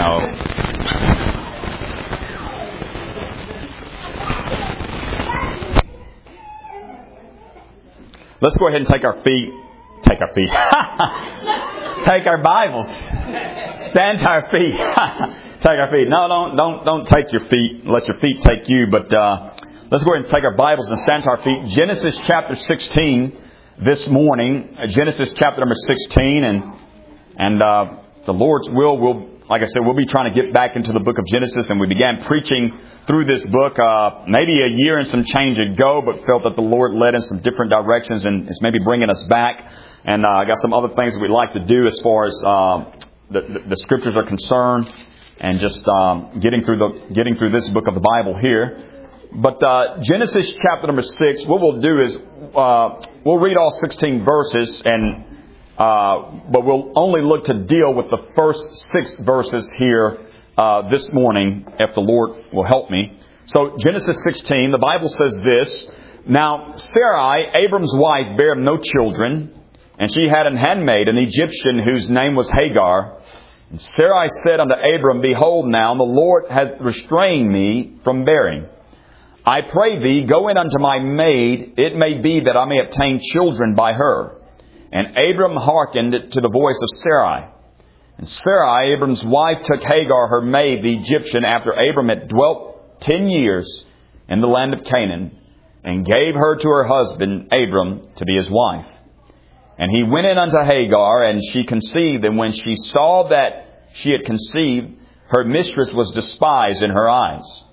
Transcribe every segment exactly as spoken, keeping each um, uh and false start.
No. Let's go ahead and take our feet. Take our feet. Take our Bibles. Stand to our feet. Take our feet. No, don't, don't, don't take your feet. Let your feet take you. But uh, let's go ahead and take our Bibles and stand to our feet. Genesis chapter sixteen this morning. Genesis chapter number sixteen. And, and uh, the Lord's will, will, like I said, we'll be trying to get back into the book of Genesis. And we began preaching through this book uh, maybe a year and some change ago, but felt that the Lord led in some different directions and is maybe bringing us back. And uh, I got some other things that we'd like to do as far as uh, the, the, the scriptures are concerned, and just um, getting through the getting through this book of the Bible here. But uh, Genesis chapter number six, what we'll do is uh, we'll read all sixteen verses, and uh, but we'll only look to deal with the first six verses here uh, this morning, if the Lord will help me. So Genesis sixteen, the Bible says this: Now Sarai, Abram's wife, bare him no children. And she had an handmaid, an Egyptian, whose name was Hagar. And Sarai said unto Abram, Behold now, the Lord hath restrained me from bearing. I pray thee, go in unto my maid. It may be that I may obtain children by her. And Abram hearkened to the voice of Sarai. And Sarai, Abram's wife, took Hagar, her maid, the Egyptian, after Abram had dwelt ten years in the land of Canaan, and gave her to her husband, Abram, to be his wife. And he went in unto Hagar, and she conceived. And when she saw that she had conceived, her mistress was despised in her eyes.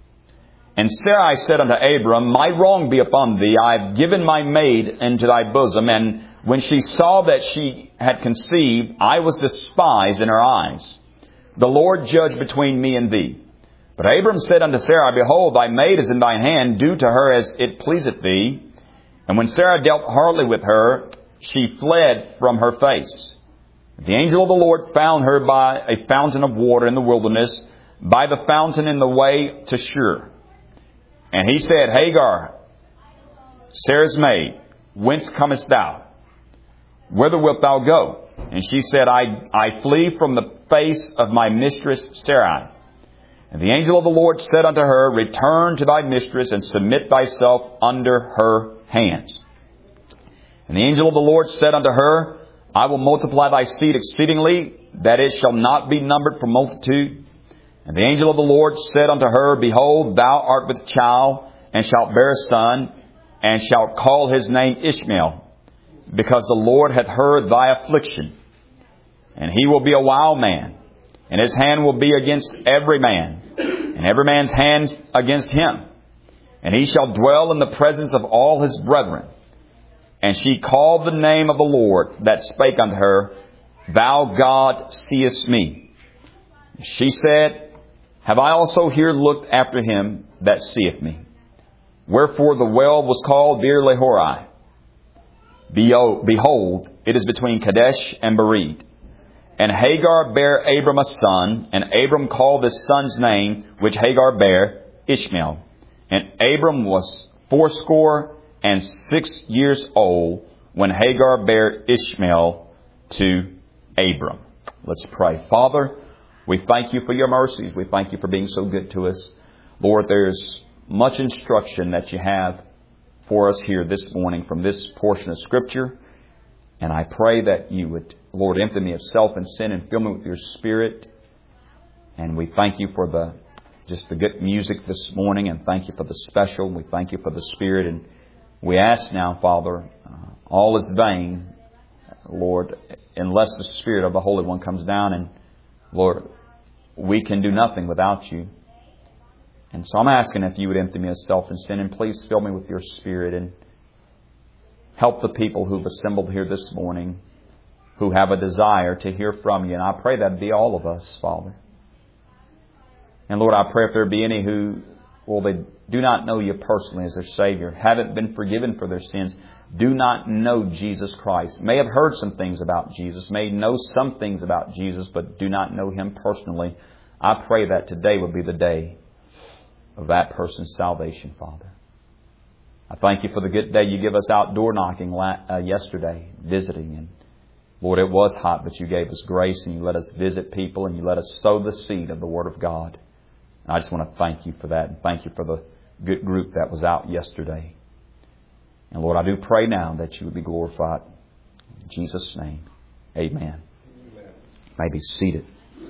And Sarai said unto Abram, My wrong be upon thee. I have given my maid into thy bosom. And when she saw that she had conceived, I was despised in her eyes. The Lord judge between me and thee. But Abram said unto Sarai, Behold, thy maid is in thine hand. Do to her as it pleaseth thee. And when Sarah dealt hardly with her, she fled from her face. The angel of the Lord found her by a fountain of water in the wilderness, by the fountain in the way to Shur. And he said, Hagar, Sarah's maid, whence comest thou? Whither wilt thou go? And she said, I, I flee from the face of my mistress Sarai. And the angel of the Lord said unto her, Return to thy mistress, and submit thyself under her hands. And the angel of the Lord said unto her, I will multiply thy seed exceedingly, that it shall not be numbered for multitude. And the angel of the Lord said unto her, Behold, thou art with child, and shalt bear a son, and shalt call his name Ishmael, because the Lord hath heard thy affliction. And he will be a wild man, and his hand will be against every man, and every man's hand against him. And he shall dwell in the presence of all his brethren. And she called the name of the Lord that spake unto her, Thou God seest me. She said, Have I also here looked after him that seeth me? Wherefore the well was called Beer Lahai. Behold, it is between Kadesh and Bered. And Hagar bare Abram a son, and Abram called his son's name, which Hagar bare, Ishmael. And Abram was fourscore and six years old when Hagar bare Ishmael to Abram. Let's pray. Father, we thank you for your mercies. We thank you for being so good to us. Lord, there's much instruction that you have for us here this morning from this portion of Scripture. And I pray that you would, Lord, empty me of self and sin and fill me with your Spirit. And we thank you for the just the good music this morning, and thank you for the special. We thank you for the Spirit. And we ask now, Father, uh, all is vain, Lord, unless the Spirit of the Holy One comes down. And, Lord, we can do nothing without you. And so I'm asking if you would empty me of self and sin, and please fill me with your Spirit and help the people who've assembled here this morning who have a desire to hear from you. And I pray that be all of us, Father. And, Lord, I pray if there be any who, well, they do not know you personally as their Savior, haven't been forgiven for their sins, do not know Jesus Christ, may have heard some things about Jesus, may know some things about Jesus, but do not know Him personally. I pray that today would be the day of that person's salvation, Father. I thank you for the good day you give us outdoor knocking uh, yesterday, visiting. And Lord, it was hot, but You gave us grace and You let us visit people and You let us sow the seed of the Word of God. And I just want to thank You for that, and thank You for the good group that was out yesterday. And Lord, I do pray now that You would be glorified. In Jesus' name, amen. Amen. You may be seated.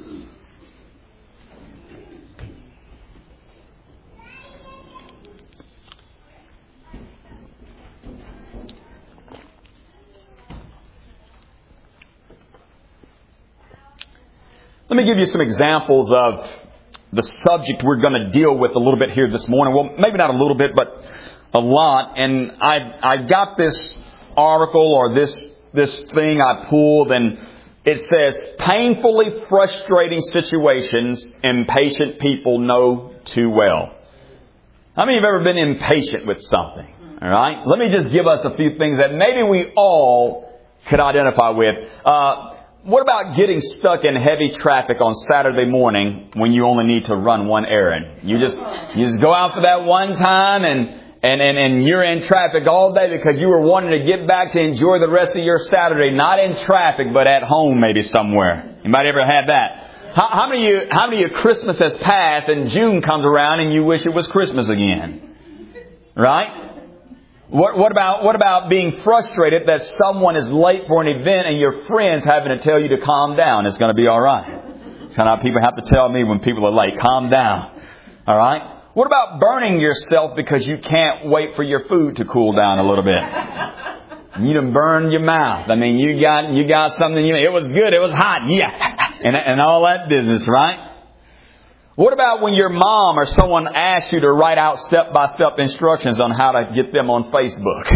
Let me give you some examples of the subject we're going to deal with a little bit here this morning. Well, maybe not a little bit, but a lot. And I I got this article or this this thing I pulled, and it says, painfully frustrating situations impatient people know too well. How many of you have ever been impatient with something? All right. Let me just give us a few things that maybe we all could identify with. Uh, What about getting stuck in heavy traffic on Saturday morning when you only need to run one errand? You just you just go out for that one time and, and, and, and you're in traffic all day because you were wanting to get back to enjoy the rest of your Saturday, not in traffic, but at home maybe somewhere. You might ever have that. How, how many of you, how many of you Christmas has passed and June comes around and you wish it was Christmas again? Right? What, what about what about being frustrated that someone is late for an event and your friends having to tell you to calm down? It's going to be all right. It's kind of how people have to tell me when people are late. Calm down. All right. What about burning yourself because you can't wait for your food to cool down a little bit? You done burned your mouth. I mean, you got you got something. You it was good. It was hot. Yeah, and and all that business, right? What about when your mom or someone asks you to write out step-by-step instructions on how to get them on Facebook?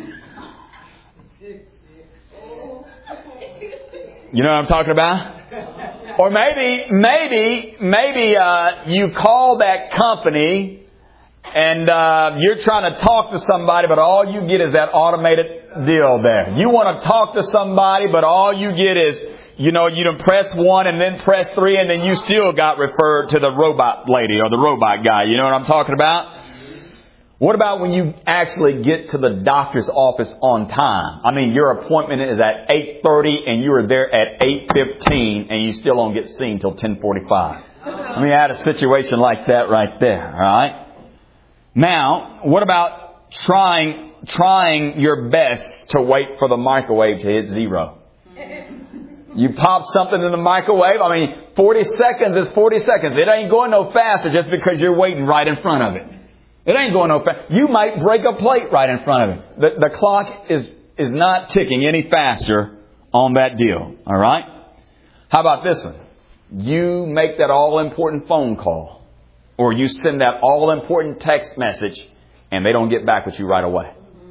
You know what I'm talking about? Or maybe, maybe, maybe uh, you call that company and uh, you're trying to talk to somebody, but all you get is that automated deal there. You want to talk to somebody, but all you get is, you know, you done press one and then press three and then you still got referred to the robot lady or the robot guy. You know what I'm talking about? What about when you actually get to the doctor's office on time? I mean, your appointment is at eight thirty and you are there at eight fifteen and you still don't get seen till ten forty-five. I mean, I had a situation like that right there, all right? Now, what about trying trying your best to wait for the microwave to hit zero? You pop something in the microwave. I mean, forty seconds is forty seconds. It ain't going no faster just because you're waiting right in front of it. It ain't going no faster. You might break a plate right in front of it. The, the clock is, is not ticking any faster on that deal. All right? How about this one? You make that all-important phone call, or you send that all-important text message, and they don't get back with you right away.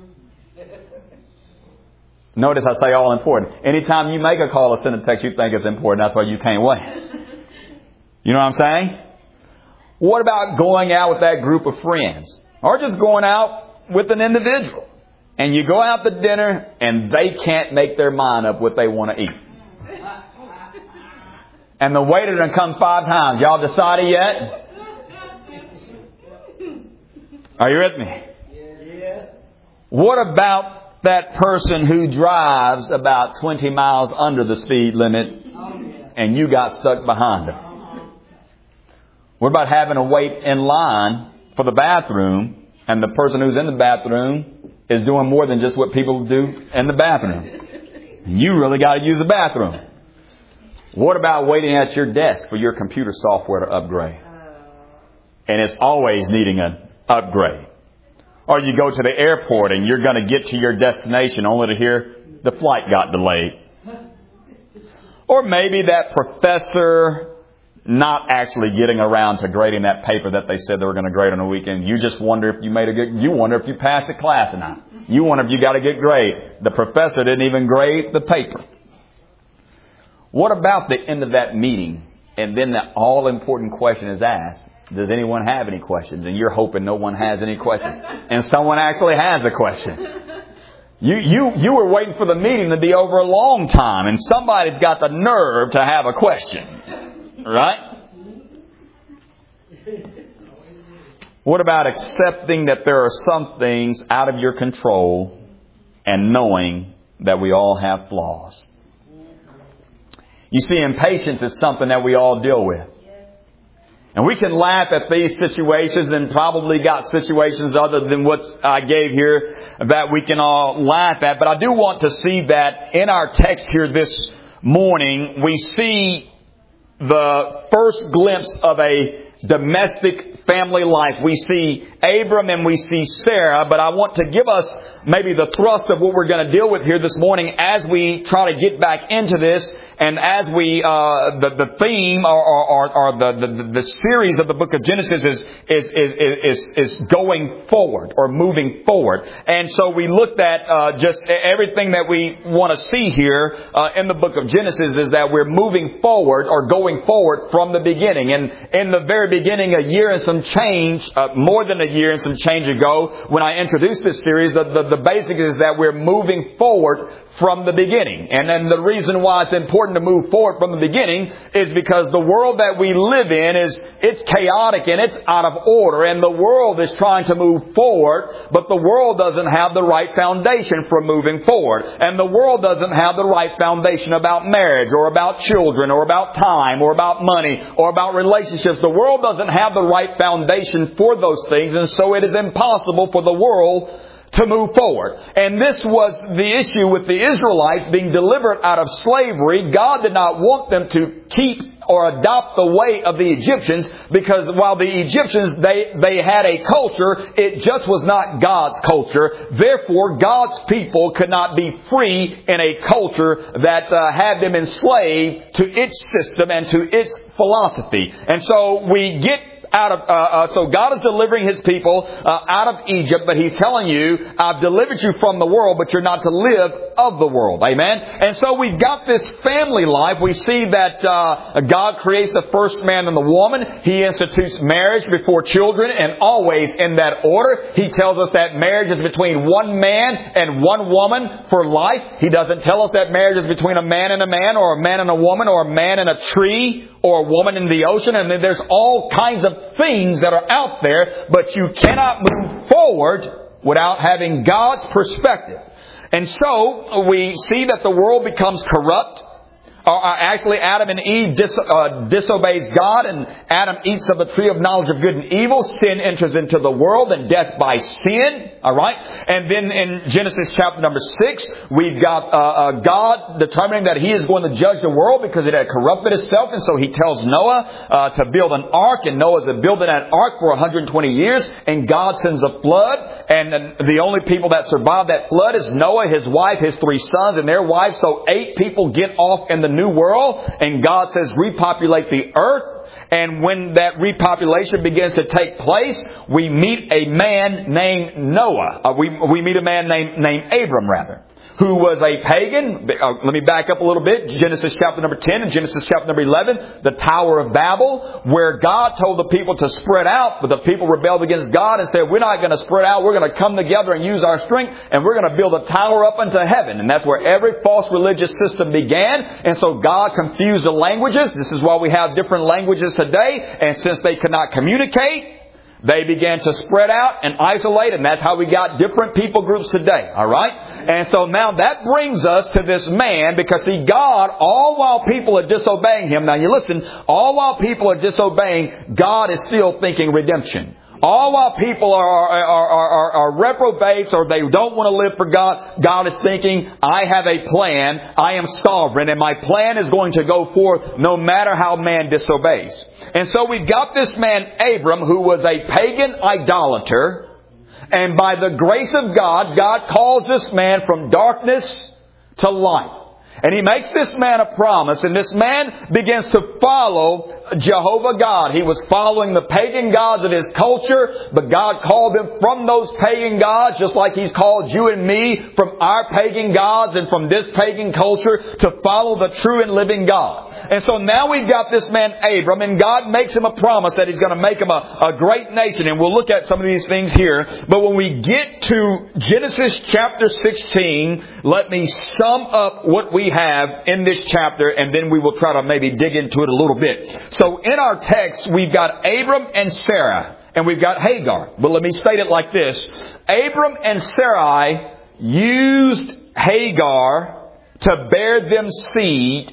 Notice I say all important. Anytime you make a call or send a text, you think it's important. That's why you can't wait. You know what I'm saying? What about going out with that group of friends? Or just going out with an individual. And you go out to dinner and they can't make their mind up what they want to eat. And the waiter done come five times. Y'all decided yet? Are you with me? What about that person who drives about twenty miles under the speed limit and you got stuck behind them? What about having to wait in line for the bathroom and the person who's in the bathroom is doing more than just what people do in the bathroom? You really got to use the bathroom. What about waiting at your desk for your computer software to upgrade? And it's always needing an upgrade. Or you go to the airport and you're going to get to your destination only to hear the flight got delayed. Or maybe that professor not actually getting around to grading that paper that they said they were going to grade on the weekend. You just wonder if you made a good, you wonder if you passed the class or not. You wonder if you got a good grade. The professor didn't even grade the paper. What about the end of that meeting? And then the all-important question is asked. Does anyone have any questions? And you're hoping no one has any questions. And someone actually has a question. You, you, you were waiting for the meeting to be over a long time. And somebody's got the nerve to have a question. Right? What about accepting that there are some things out of your control and knowing that we all have flaws? You see, impatience is something that we all deal with. And we can laugh at these situations, and probably got situations other than what I gave here that we can all laugh at. But I do want to see that in our text here this morning, we see the first glimpse of a domestic family life. We see Abram and we see Sarah, but I want to give us maybe the thrust of what we're going to deal with here this morning as we try to get back into this, and as we uh the the theme or or, or the, the the series of the book of Genesis is is is is, is going forward or moving forward. And so we looked at uh just everything that we want to see here uh in the book of Genesis is that we're moving forward or going forward from the beginning. And in the very beginning, a year and some change, uh, more than a year and some change ago, when I introduced this series, the, the, the basic is that we're moving forward from the beginning. And then the reason why it's important to move forward from the beginning is because the world that we live in is, it's chaotic and it's out of order, and the world is trying to move forward, but the world doesn't have the right foundation for moving forward. And the world doesn't have the right foundation about marriage or about children or about time or about money or about relationships. The world doesn't have the right foundation for those things, and so it is impossible for the world to move forward. And this was the issue with the Israelites being delivered out of slavery. God did not want them to keep or adopt the way of the Egyptians, because while the Egyptians, they, they had a culture, it just was not God's culture. Therefore, God's people could not be free in a culture that uh, had them enslaved to its system and to its philosophy. And so we get out of, uh, uh, so God is delivering His people uh, out of Egypt, but He's telling you, I've delivered you from the world, but you're not to live of the world. Amen? And so we've got this family life. We see that uh, God creates the first man and the woman. He institutes marriage before children, and always in that order. He tells us that marriage is between one man and one woman for life. He doesn't tell us that marriage is between a man and a man, or a man and a woman, or a man and a tree, or a woman in the ocean. And then there's all kinds of things that are out there, but you cannot move forward without having God's perspective. And so we see that the world becomes corrupt. Uh, actually, Adam and Eve dis, uh, disobeys God, and Adam eats of the tree of knowledge of good and evil. Sin enters into the world, and death by sin. All right. And then in Genesis chapter number six, we've got uh, uh, God determining that He is going to judge the world because it had corrupted itself. And so He tells Noah uh, to build an ark, and Noah's building that ark for one hundred twenty years. And God sends a flood, and the only people that survive that flood is Noah, his wife, his three sons, and their wives. So eight people get off in the new world, and God says repopulate the earth. And when that repopulation begins to take place, we meet a man named Noah. Uh, we we meet a man named named Abram, rather, who was a pagan. Uh, let me back up a little bit. Genesis chapter number ten and Genesis chapter number eleven, the Tower of Babel, where God told the people to spread out, but the people rebelled against God and said, we're not going to spread out. We're going to come together and use our strength, and we're going to build a tower up into heaven. And that's where every false religious system began. And so God confused the languages. This is why we have different languages today. And since they could not communicate, they began to spread out and isolate, and that's how we got different people groups today. All right? And so now that brings us to this man, because see, God, all while people are disobeying Him, now you listen, all while people are disobeying, God is still thinking redemption. All while people are, are, are, are, are reprobates, or they don't want to live for God, God is thinking, I have a plan, I am sovereign, and my plan is going to go forth no matter how man disobeys. And so we've got this man Abram, who was a pagan idolater, and by the grace of God, God calls this man from darkness to light. And He makes this man a promise, and this man begins to follow Jehovah God. He was following the pagan gods of his culture, but God called him from those pagan gods, just like He's called you and me from our pagan gods and from this pagan culture to follow the true and living God. And so now we've got this man Abram, and God makes him a promise that He's going to make him a, a great nation. And we'll look at some of these things here. But when we get to Genesis chapter sixteen, let me sum up what we have in this chapter, and then we will try to maybe dig into it a little bit. So in our text, we've got Abram and Sarah, and we've got Hagar. But let me state it like this. Abram and Sarai used Hagar to bear them seed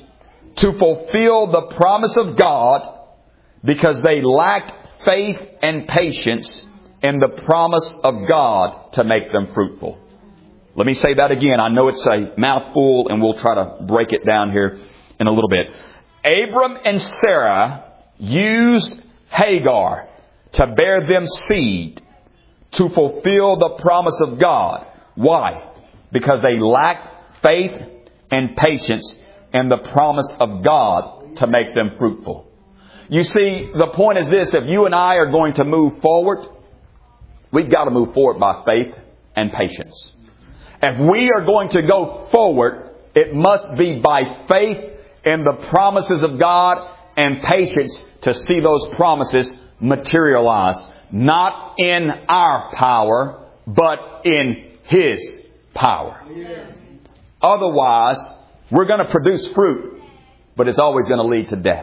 to fulfill the promise of God because they lacked faith and patience in the promise of God to make them fruitful. Let me say that again. I know it's a mouthful, and we'll try to break it down here in a little bit. Abram and Sarah used Hagar to bear them seed to fulfill the promise of God. Why? Because they lacked faith and patience in the promise of God to make them fruitful. You see, the point is this: if you and I are going to move forward, we've got to move forward by faith and patience. If we are going to go forward, it must be by faith in the promises of God and patience to see those promises materialize. Not in our power, but in His power. Otherwise, we're going to produce fruit, but it's always going to lead to death.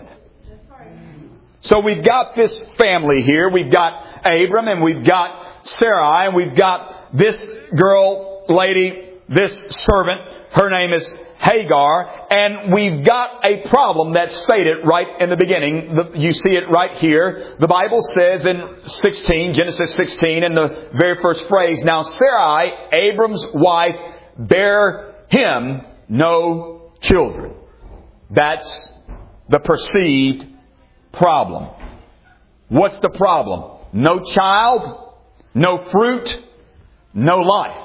So we've got this family here. We've got Abram and we've got Sarai and we've got this girl, lady, this servant. Her name is Hagar. And we've got a problem that's stated right in the beginning. You see it right here. The Bible says in sixteen, Genesis sixteen, in the very first phrase, "Now Sarai, Abram's wife, bare him no children." That's the perceived problem. What's the problem? No child, no fruit, no life.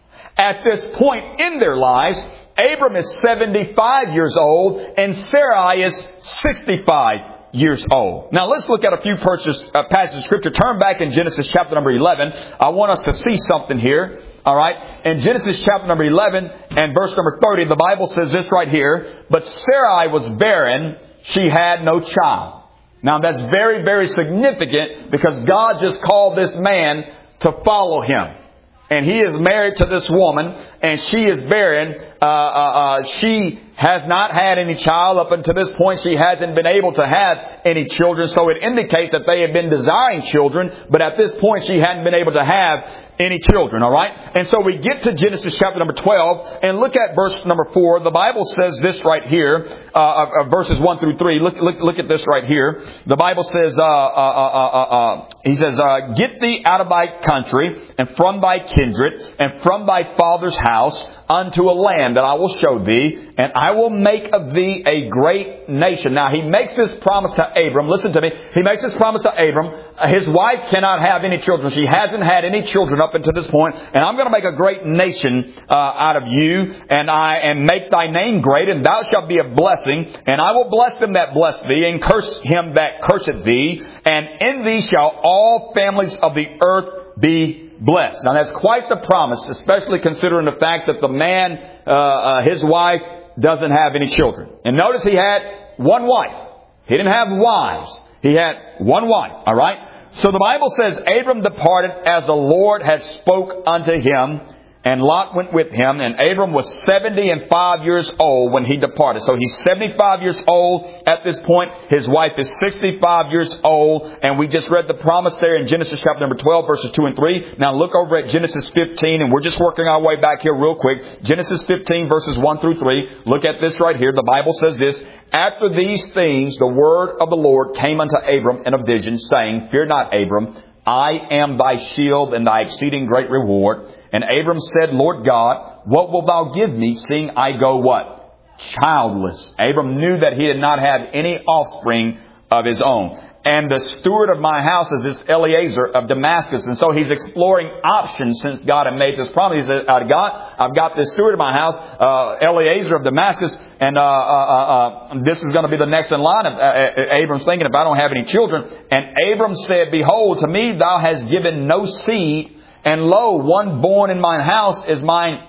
At this point in their lives, Abram is seventy-five years old and Sarai is sixty-five years old. Now let's look at a few passages of Scripture. Turn back in Genesis chapter number eleven. I want us to see something here. All right. In Genesis chapter number eleven and verse number thirty, the Bible says this right here: "But Sarai was barren, she had no child." Now that's very, very significant because God just called this man to follow Him. And he is married to this woman, and she is barren. Uh, uh, uh, she has not had any child up until this point. She hasn't been able to have any children. So it indicates that they have been desiring children, but at this point she hadn't been able to have any children. All right. And so we get to Genesis chapter number twelve and look at verse number four. The Bible says this right here, uh, uh, verses one through three. Look, look, look at this right here. The Bible says, uh, uh, uh, uh, uh, he says, uh, "Get thee out of thy country and from thy kindred and from thy father's house unto a land that I will show thee, and I will make of thee a great nation." Now he makes this promise to Abram. Listen to me. He makes this promise to Abram. His wife cannot have any children. She hasn't had any children up until this point. "And I'm going to make a great nation uh, out of you, and I and make thy name great, and thou shalt be a blessing. And I will bless them that bless thee, and curse him that curseth thee. And in thee shall all families of the earth be blessed." Now that's quite the promise, especially considering the fact that the man, uh, uh, his wife, doesn't have any children. And notice he had one wife. He didn't have wives. He had one wife. All right. So the Bible says, "Abram departed as the Lord had spoke unto him, and Lot went with him. And Abram was seventy and five years old when he departed." So he's seventy-five years old at this point. His wife is sixty-five years old. And we just read the promise there in Genesis chapter number twelve, verses two and three. Now look over at Genesis fifteen, and we're just working our way back here real quick. Genesis fifteen, verses one through three. Look at this right here. The Bible says this: "After these things, the word of the Lord came unto Abram in a vision, saying, Fear not, Abram, I am thy shield and thy exceeding great reward. And Abram said, Lord God, what wilt thou give me, seeing I go" what? "Childless." Abram knew that he did not have any offspring of his own. "And the steward of my house is this Eliezer of Damascus." And so he's exploring options since God had made this promise. He said, uh, God, I've got this steward of my house, uh, Eliezer of Damascus, and uh, uh, uh, this is going to be the next in line. Of, uh, Abram's thinking, if I don't have any children. "And Abram said, Behold, to me thou hast given no seed, and lo, one born in mine house is mine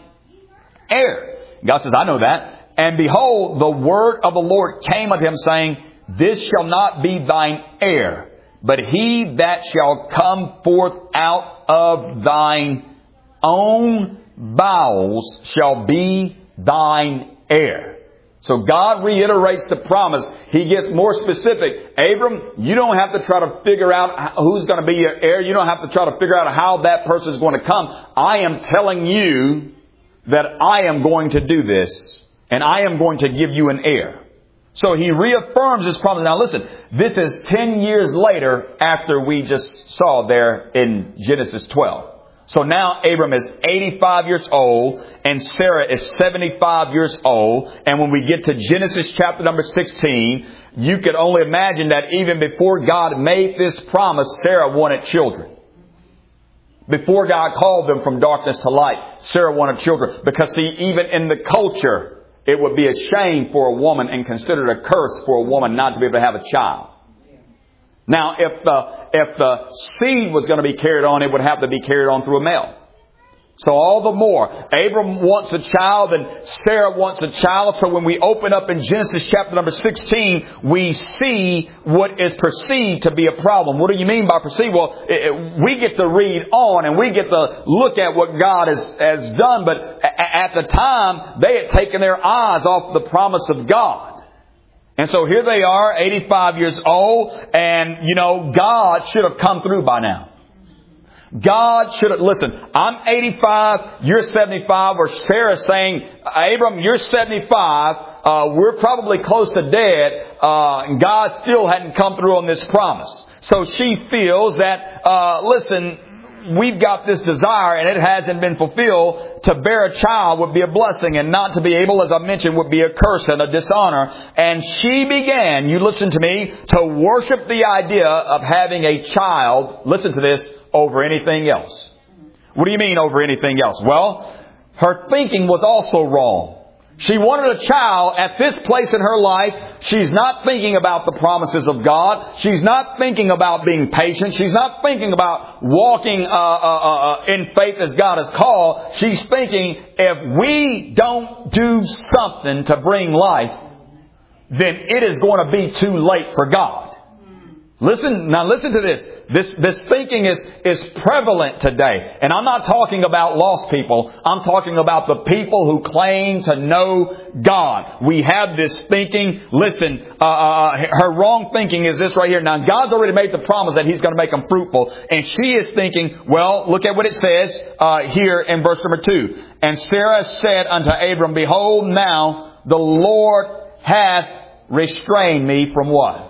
heir." God says, "I know that. And behold, the word of the Lord came unto him, saying, This shall not be thine heir, but he that shall come forth out of thine own bowels shall be thine heir." So God reiterates the promise. He gets more specific. Abram, you don't have to try to figure out who's going to be your heir. You don't have to try to figure out how that person is going to come. I am telling you that I am going to do this, and I am going to give you an heir. So he reaffirms his promise. Now listen, this is ten years later after we just saw there in Genesis twelve. So now Abram is eighty-five years old and Sarah is seventy-five years old. And when we get to Genesis chapter number sixteen, you could only imagine that even before God made this promise, Sarah wanted children. Before God called them from darkness to light, Sarah wanted children. Because see, even in the culture, it would be a shame for a woman and considered a curse for a woman not to be able to have a child. Now, if the, if the seed was going to be carried on, it would have to be carried on through a male. So all the more, Abram wants a child and Sarah wants a child. So when we open up in Genesis chapter number sixteen, we see what is perceived to be a problem. What do you mean by perceived? Well, it, it, we get to read on and we get to look at what God has, has done. But a, at the time, they had taken their eyes off the promise of God. And so here they are, eighty-five years old, and, you know, God should have come through by now. God should have, listen, I'm eighty-five, you're seventy-five, or Sarah's saying, Abram, you're seventy-five, uh, we're probably close to dead, uh, and God still hadn't come through on this promise. So she feels that, uh, listen, we've got this desire and it hasn't been fulfilled. To bear a child would be a blessing, and not to be able, as I mentioned, would be a curse and a dishonor. And she began, you listen to me, to worship the idea of having a child, listen to this, over anything else. What do you mean over anything else? Well, her thinking was also wrong. She wanted a child at this place in her life. She's not thinking about the promises of God. She's not thinking about being patient. She's not thinking about walking uh, uh, uh, in faith as God has called. She's thinking, if we don't do something to bring life, then it is going to be too late for God. Listen, now listen to this. This, this thinking is, is prevalent today. And I'm not talking about lost people. I'm talking about the people who claim to know God. We have this thinking. Listen, uh, uh, her wrong thinking is this right here. Now, God's already made the promise that He's going to make them fruitful. And she is thinking, well, look at what it says uh, here in verse number two. And Sarah said unto Abram, behold, now the Lord hath restrained me from what?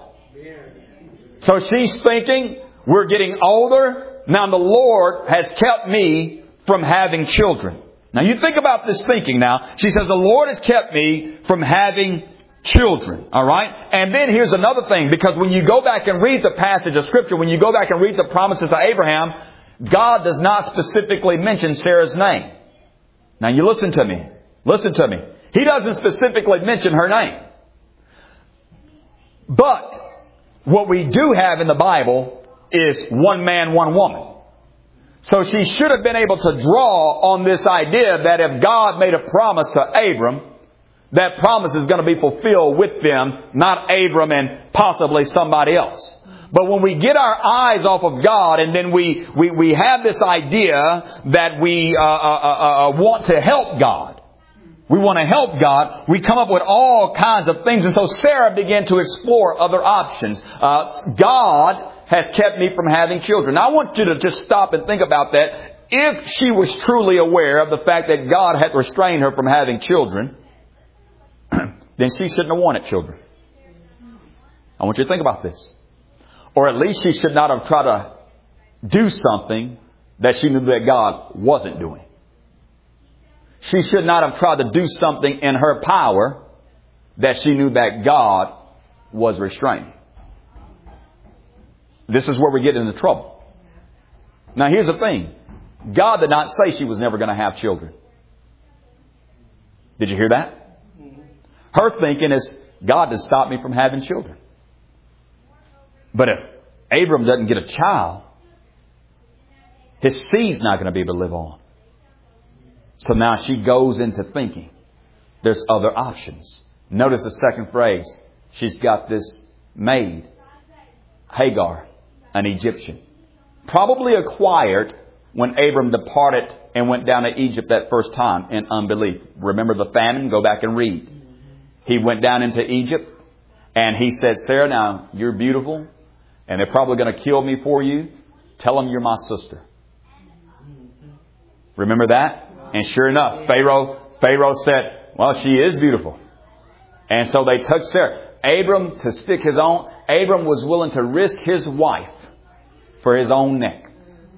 So she's thinking, we're getting older. Now the Lord has kept me from having children. Now you think about this thinking now. She says, the Lord has kept me from having children. All right. And then here's another thing, because when you go back and read the passage of Scripture, when you go back and read the promises of Abraham, God does not specifically mention Sarah's name. Now you listen to me. Listen to me. He doesn't specifically mention her name. But what we do have in the Bible is one man, one woman. So she should have been able to draw on this idea that if God made a promise to Abram, that promise is going to be fulfilled with them, not Abram and possibly somebody else. But when we get our eyes off of God and then we, we, we have this idea that we uh, uh, uh, want to help God. We want to help God. We come up with all kinds of things. And so Sarah began to explore other options. Uh, God has kept me from having children. Now I want you to just stop and think about that. If she was truly aware of the fact that God had restrained her from having children, then she shouldn't have wanted children. I want you to think about this. Or at least she should not have tried to do something that she knew that God wasn't doing. She should not have tried to do something in her power that she knew that God was restraining. This is where we get into trouble. Now here's the thing. God did not say she was never going to have children. Did you hear that? Her thinking is, God did stop me from having children. But if Abram doesn't get a child, his seed's not going to be able to live on. So now she goes into thinking there's other options. Notice the second phrase. She's got this maid, Hagar, an Egyptian. Probably acquired when Abram departed and went down to Egypt that first time in unbelief. Remember the famine? Go back and read. He went down into Egypt and he said, Sarah, now you're beautiful and they're probably going to kill me for you. Tell them you're my sister. Remember that? And sure enough, Pharaoh, Pharaoh said, well, she is beautiful. And so they took Sarah. Abram to stick his own, Abram was willing to risk his wife for his own neck.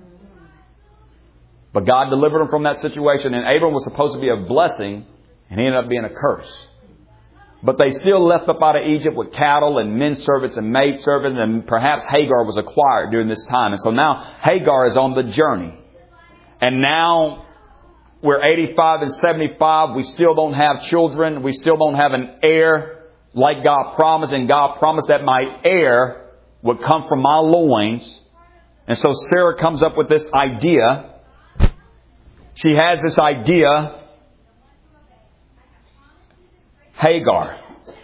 But God delivered him from that situation, and Abram was supposed to be a blessing, and he ended up being a curse. But they still left up out of Egypt with cattle and men servants and maid servants, and perhaps Hagar was acquired during this time. And so now Hagar is on the journey. And now we're eighty-five and seventy-five. We still don't have children. We still don't have an heir like God promised. And God promised that my heir would come from my loins. And so Sarah comes up with this idea. She has this idea. Hagar.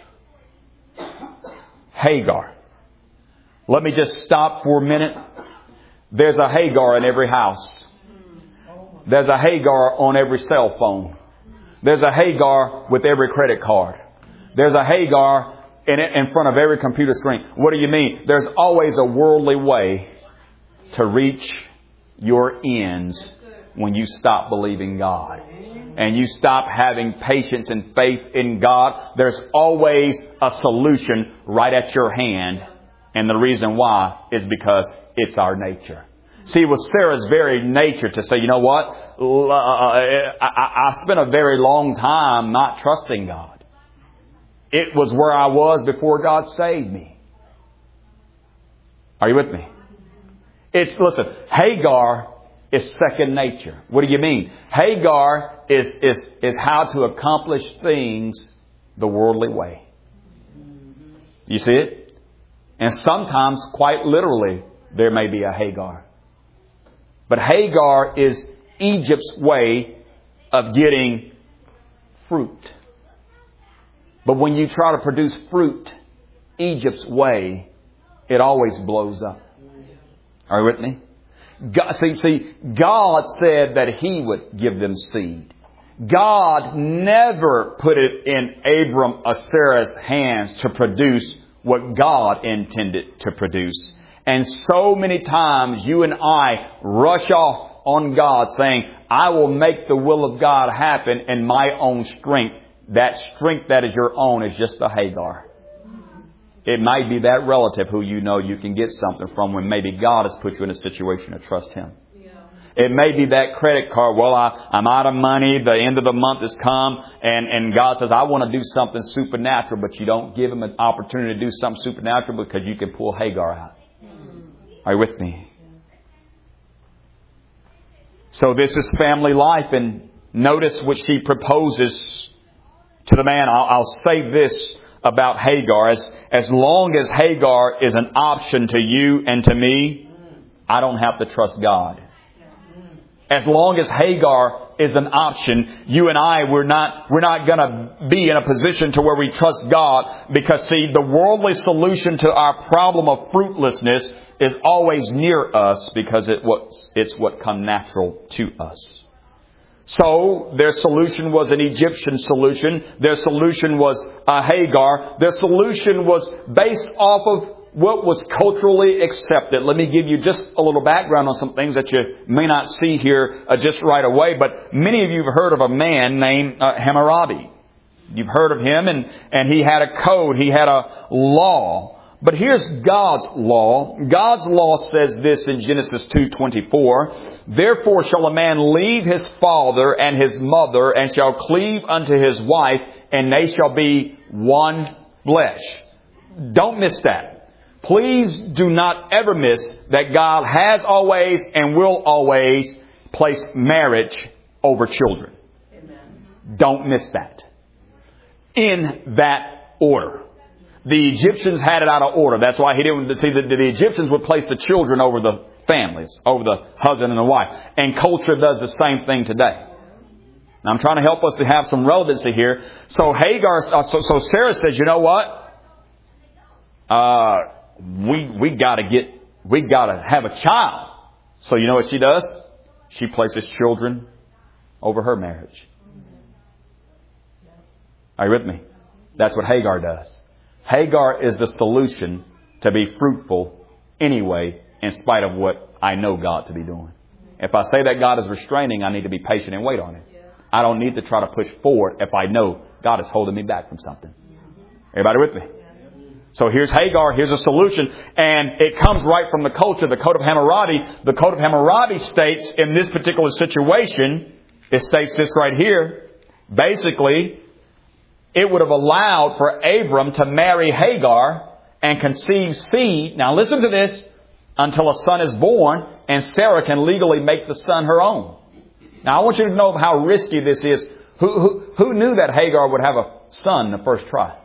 Hagar. Let me just stop for a minute. There's a Hagar in every house. There's a Hagar on every cell phone. There's a Hagar with every credit card. There's a Hagar in, in front of every computer screen. What do you mean? There's always a worldly way to reach your ends when you stop believing God. And you stop having patience and faith in God. There's always a solution right at your hand. And the reason why is because it's our nature. See, it was Sarah's very nature to say, you know what? I, I, I spent a very long time not trusting God. It was where I was before God saved me. Are you with me? It's, listen, Hagar is second nature. What do you mean? Hagar is, is, is how to accomplish things the worldly way. You see it? And sometimes, quite literally, there may be a Hagar. But Hagar is Egypt's way of getting fruit. But when you try to produce fruit Egypt's way, it always blows up. Are you with me? God, see, see, God said that He would give them seed. God never put it in Abram or Sarah's hands to produce what God intended to produce. And so many times you and I rush off on God saying, I will make the will of God happen in my own strength. That strength that is your own is just a Hagar. It might be that relative who you know you can get something from when maybe God has put you in a situation to trust Him. Yeah. It may be that credit card. Well, I, I'm out of money. The end of the month has come. And, and God says, I want to do something supernatural. But you don't give Him an opportunity to do something supernatural because you can pull Hagar out. Are you with me? So this is family life. And notice what she proposes to the man. I'll, I'll say this about Hagar. As, as long as Hagar is an option to you and to me, I don't have to trust God. As long as Hagar is an option, you and I, we're not, we're not going to be in a position to where we trust God. Because see, the worldly solution to our problem of fruitlessness is always near us because it was, it's what come natural to us. So their solution was an Egyptian solution. Their solution was a Hagar. Their solution was based off of what was culturally accepted. Let me give you just a little background on some things that you may not see here uh, just right away. But many of you have heard of a man named uh, Hammurabi. You've heard of him, and, and he had a code. He had a law. But here's God's law. God's law says this in Genesis two twenty-four. Therefore shall a man leave his father and his mother, and shall cleave unto his wife, and they shall be one flesh. Don't miss that. Please do not ever miss that God has always and will always place marriage over children. Amen. Don't miss that. In that order. The Egyptians had it out of order. That's why he didn't see that the Egyptians would place the children over the families, over the husband and the wife. And culture does the same thing today. Now, I'm trying to help us to have some relevancy here. So Hagar, so, so Sarah says, you know what? Uh, we we got to get, we got to have a child. So you know what she does? She places children over her marriage. Are you with me? That's what Hagar does. Hagar is the solution to be fruitful anyway, in spite of what I know God to be doing. If I say that God is restraining, I need to be patient and wait on it. I don't need to try to push forward if I know God is holding me back from something. Everybody with me? So here's Hagar, here's a solution, and it comes right from the culture, the Code of Hammurabi. The Code of Hammurabi states in this particular situation, it states this right here, basically, it would have allowed for Abram to marry Hagar and conceive seed. Now listen to this, until a son is born and Sarah can legally make the son her own. Now I want you to know how risky this is. Who, who, who knew that Hagar would have a son the first try?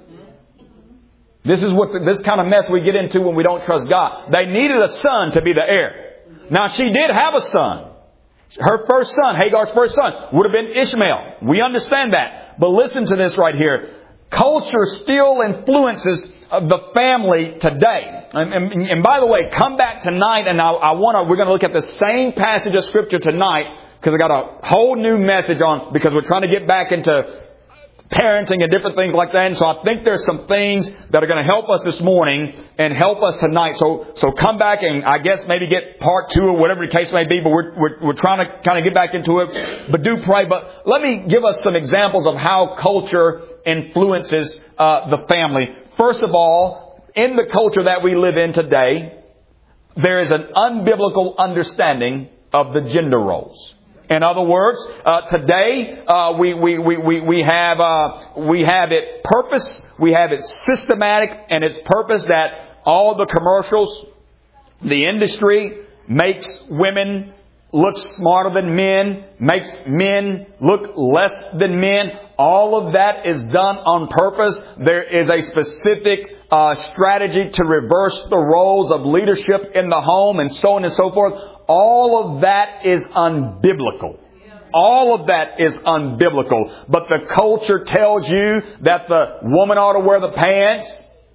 This is what the, this kind of mess we get into when we don't trust God. They needed a son to be the heir. Now she did have a son. Her first son, Hagar's first son, would have been Ishmael. We understand that. But listen to this right here. Culture still influences the family today. And, and, and by the way, come back tonight and I, I want to, we're going to look at the same passage of Scripture tonight because I got a whole new message on, because we're trying to get back into parenting and different things like that. And so I think there's some things that are going to help us this morning and help us tonight. So, so come back and I guess maybe get part two or whatever the case may be, but we're, we're, we're trying to kind of get back into it, but do pray. But let me give us some examples of how culture influences uh, the family. First of all, in the culture that we live in today, there is an unbiblical understanding of the gender roles. In other words, uh, today uh, we, we, we, we, we have uh, we have it purpose, we have it systematic, and it's purpose that all the commercials, the industry makes women look smarter than men, makes men look less than men. All of that is done on purpose. There is a specific uh, strategy to reverse the roles of leadership in the home and so on and so forth. All of that is unbiblical. All of that is unbiblical. But the culture tells you that the woman ought to wear the pants.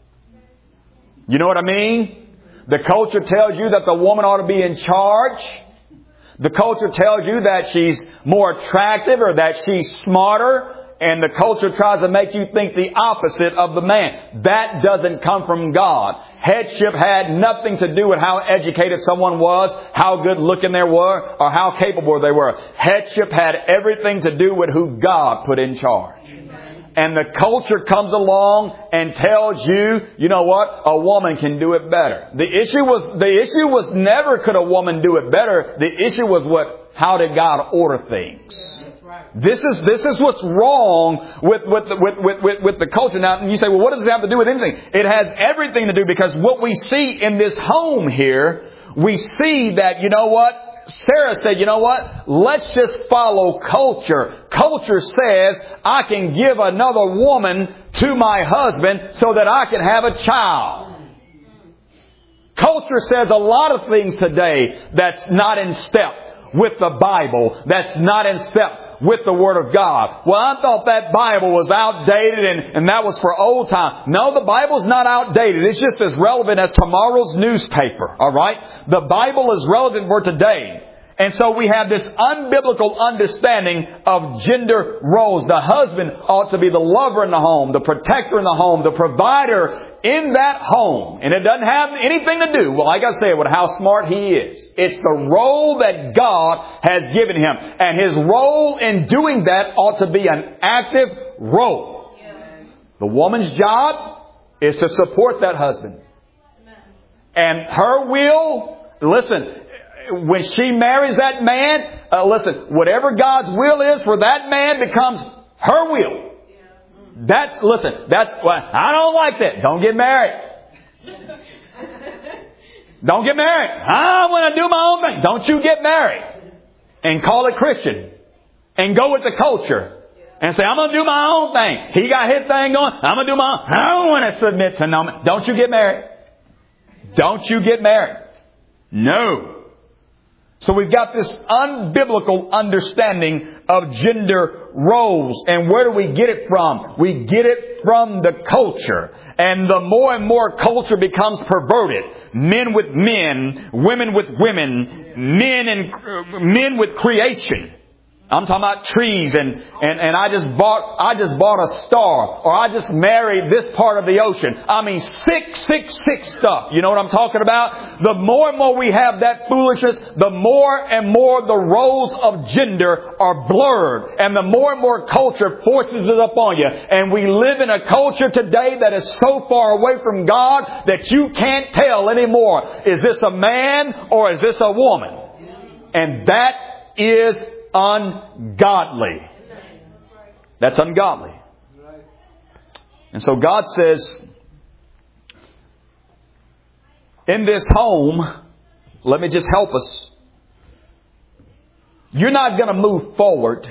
You know what I mean? The culture tells you that the woman ought to be in charge. The culture tells you that she's more attractive or that she's smarter. And the culture tries to make you think the opposite of the man. That doesn't come from God. Headship had nothing to do with how educated someone was, how good looking they were, or how capable they were. Headship had everything to do with who God put in charge. And the culture comes along and tells you, you know what, a woman can do it better. The issue was, the issue was never could a woman do it better. The issue was what, how did God order things? This is, this is what's wrong with, with, the, with, with, with, with the culture. Now, you say, well, what does it have to do with anything? It has everything to do, because what we see in this home here, we see that, you know what? Sarah said, you know what? Let's just follow culture. Culture says I can give another woman to my husband so that I can have a child. Culture says a lot of things today that's not in step with the Bible, that's not in step with the Word of God. Well, I thought that Bible was outdated and, and that was for old time. No, the Bible's not outdated. It's just as relevant as tomorrow's newspaper. All right? The Bible is relevant for today. And so we have this unbiblical understanding of gender roles. The husband ought to be the lover in the home, the protector in the home, the provider in that home. And it doesn't have anything to do, well, like I said, with how smart he is. It's the role that God has given him. And his role in doing that ought to be an active role. The woman's job is to support that husband. And her will, listen, when she marries that man, uh, listen, whatever God's will is for that man becomes her will. That's, listen, that's, well, I don't like that. Don't get married. Don't get married. I want to do my own thing. Don't you get married and call it Christian and go with the culture and say, I'm going to do my own thing. He got his thing going. I'm going to do my own. I don't want to submit to no man. Don't you get married. Don't you get married. No. So we've got this unbiblical understanding of gender roles. And where do we get it from? We get it from the culture. And the more and more culture becomes perverted, men with men, women with women, men and uh, men with creation. I'm talking about trees and, and, and I just bought, I just bought a star, or I just married this part of the ocean. I mean, sick, sick, sick stuff. You know what I'm talking about? The more and more we have that foolishness, the more and more the roles of gender are blurred, and the more and more culture forces it upon you. And we live in a culture today that is so far away from God that you can't tell anymore. Is this a man or is this a woman? And that is ungodly. That's ungodly. And so God says, in this home, let me just help us. You're not going to move forward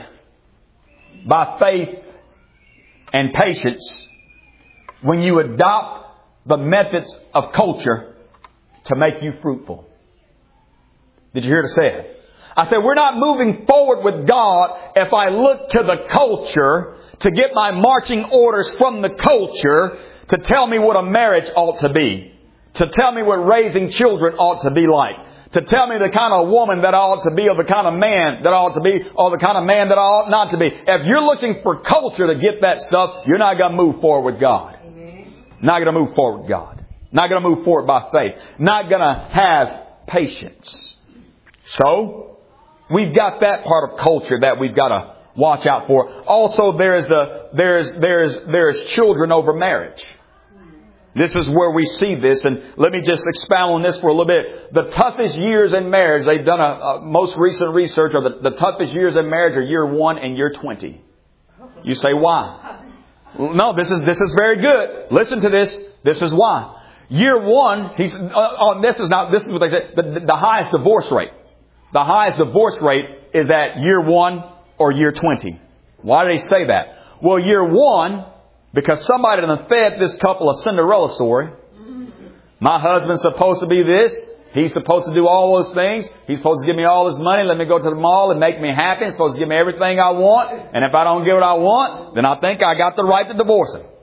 by faith and patience when you adopt the methods of culture to make you fruitful. Did you hear what I said? I said, we're not moving forward with God if I look to the culture to get my marching orders from the culture to tell me what a marriage ought to be, to tell me what raising children ought to be like, to tell me the kind of woman that I ought to be, or the kind of man that I ought to be, or the kind of man that I ought not to be. If you're looking for culture to get that stuff, you're not going to move forward with God. Amen. Not going to move forward with God. Not going to move forward by faith. Not going to have patience. So, we've got that part of culture that we've got to watch out for. Also, there's a, there's, there's, there's children over marriage. This is where we see this, and let me just expound on this for a little bit. The toughest years in marriage, they've done a, a most recent research, or the, the toughest years in marriage are year one and year twenty. You say, why? No, this is, this is very good. Listen to this. This is why. Year one, he's, uh, uh, this is not, this is what they say, the, the highest divorce rate. The highest divorce rate is at year one or year twenty. Why do they say that? Well, year one, because somebody done fed this couple a Cinderella story. My husband's supposed to be this. He's supposed to do all those things. He's supposed to give me all this money. Let me go to the mall and make me happy. He's supposed to give me everything I want. And if I don't get what I want, then I think I got the right to divorce him.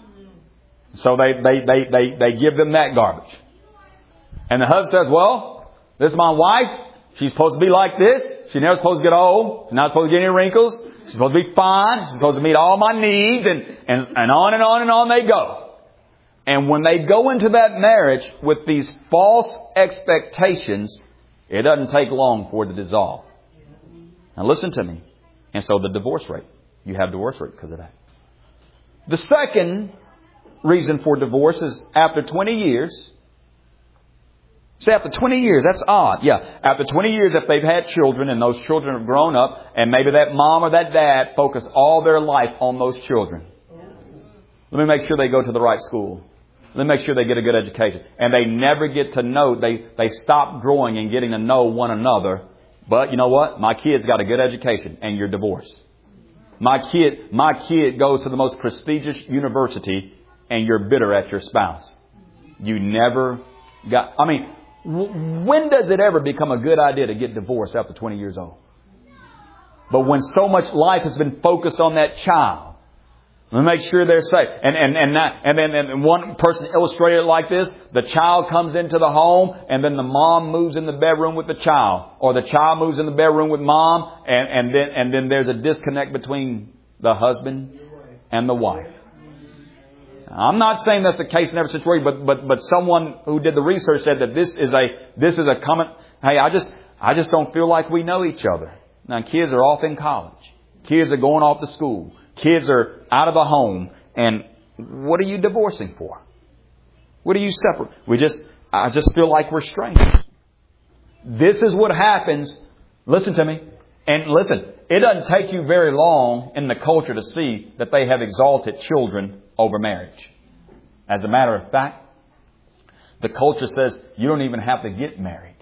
So they, they, they, they, they give them that garbage. And the husband says, well, this is my wife. She's supposed to be like this. She's never supposed to get old. She's not supposed to get any wrinkles. She's supposed to be fine. She's supposed to meet all my needs. And, and, and on and on and on they go. And when they go into that marriage with these false expectations, it doesn't take long for it to dissolve. Now listen to me. And so the divorce rate. You have divorce rate because of that. The second reason for divorce is after twenty years. See, after twenty years, that's odd. Yeah, after twenty years, if they've had children and those children have grown up, and maybe that mom or that dad focus all their life on those children. Let me make sure they go to the right school. Let me make sure they get a good education. And they never get to know, they, they stop growing and getting to know one another. But you know what? My kid's got a good education and you're divorced. My kid, my kid goes to the most prestigious university and you're bitter at your spouse. You never got, I mean, when does it ever become a good idea to get divorced after twenty years old? But when so much life has been focused on that child. Let me make sure they're safe. And and and that, and then and one person illustrated it like this. The child comes into the home and then the mom moves in the bedroom with the child. Or the child moves in the bedroom with mom and, and then and then there's a disconnect between the husband and the wife. I'm not saying that's the case in every situation, but but but someone who did the research said that this is a this is a common. Hey, I just I just don't feel like we know each other. Now, kids are off in college. Kids are going off to school. Kids are out of the home. And what are you divorcing for? What are you separate? We just I just feel like we're strangers. This is what happens. Listen to me. And listen, it doesn't take you very long in the culture to see that they have exalted children over marriage. As a matter of fact, the culture says you don't even have to get married.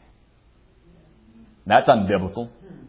That's unbiblical.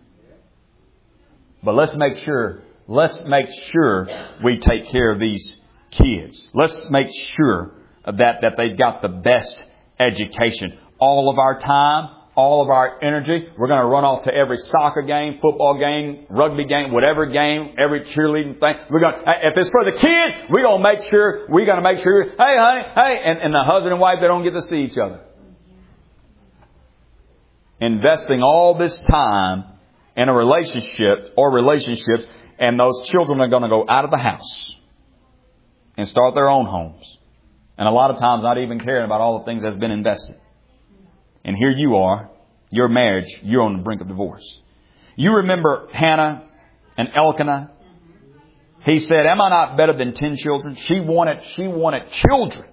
But let's make sure, let's make sure we take care of these kids. Let's make sure that, that they've got the best education. All of our time, all of our energy, we're going to run off to every soccer game, football game, rugby game, whatever game, every cheerleading thing. We're going. If it's for the kids, we're going to make sure. We're going to make sure. Hey, honey, hey, and, and the husband and wife, they don't get to see each other. Investing all this time in a relationship or relationships, and those children are going to go out of the house and start their own homes. And a lot of times not even caring about all the things that's been invested. And here you are, your marriage, you're on the brink of divorce. You remember Hannah and Elkanah? He said, am I not better than ten children? She wanted, she wanted children.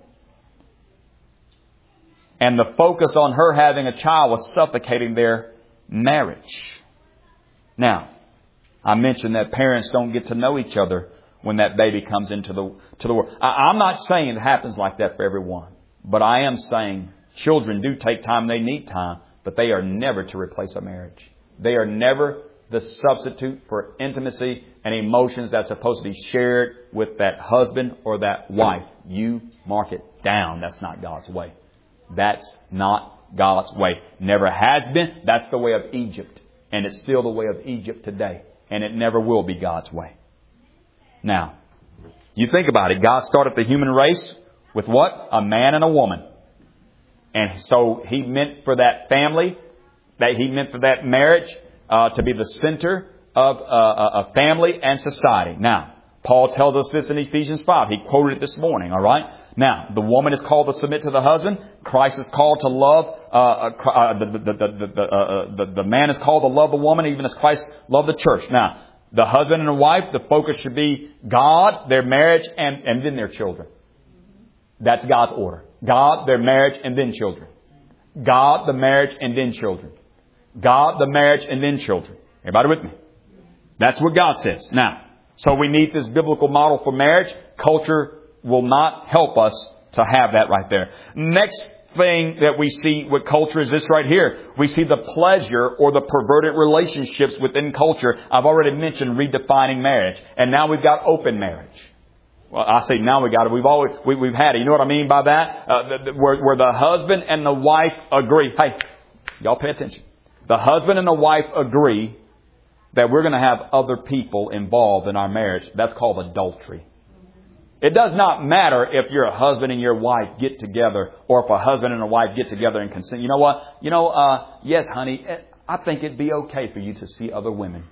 And the focus on her having a child was suffocating their marriage. Now, I mentioned that parents don't get to know each other when that baby comes into the to the world. I, I'm not saying it happens like that for everyone. But I am saying children do take time. They need time. But they are never to replace a marriage. They are never the substitute for intimacy and emotions that's supposed to be shared with that husband or that wife. You mark it down. That's not God's way. That's not God's way. Never has been. That's the way of Egypt. And it's still the way of Egypt today. And it never will be God's way. Now, you think about it. God started the human race with what? A man and a woman. And so He meant for that family, that He meant for that marriage uh, to be the center of uh, a family and society. Now, Paul tells us this in Ephesians five. He quoted it this morning, all right? Now, the woman is called to submit to the husband. Christ is called to love. Uh, uh, the, the, the, the, the, uh, the, the man is called to love the woman, even as Christ loved the church. Now, the husband and the wife, the focus should be God, their marriage, and, and then their children. That's God's order. God, their marriage, and then children. God, the marriage, and then children. God, the marriage, and then children. Everybody with me? That's what God says. Now, so we need this biblical model for marriage. Culture will not help us to have that right there. Next thing that we see with culture is this right here. We see the pleasure or the perverted relationships within culture. I've already mentioned redefining marriage. And now we've got open marriage. Well, I say now we got it. We've always, we, we've had it. You know what I mean by that? Uh, the, the, where, where the husband and the wife agree. Hey, y'all pay attention. The husband and the wife agree that we're going to have other people involved in our marriage. That's called adultery. It does not matter if you're a husband and your wife get together, or if a husband and a wife get together and consent. You know what? You know, uh, yes, honey, I think it'd be okay for you to see other women.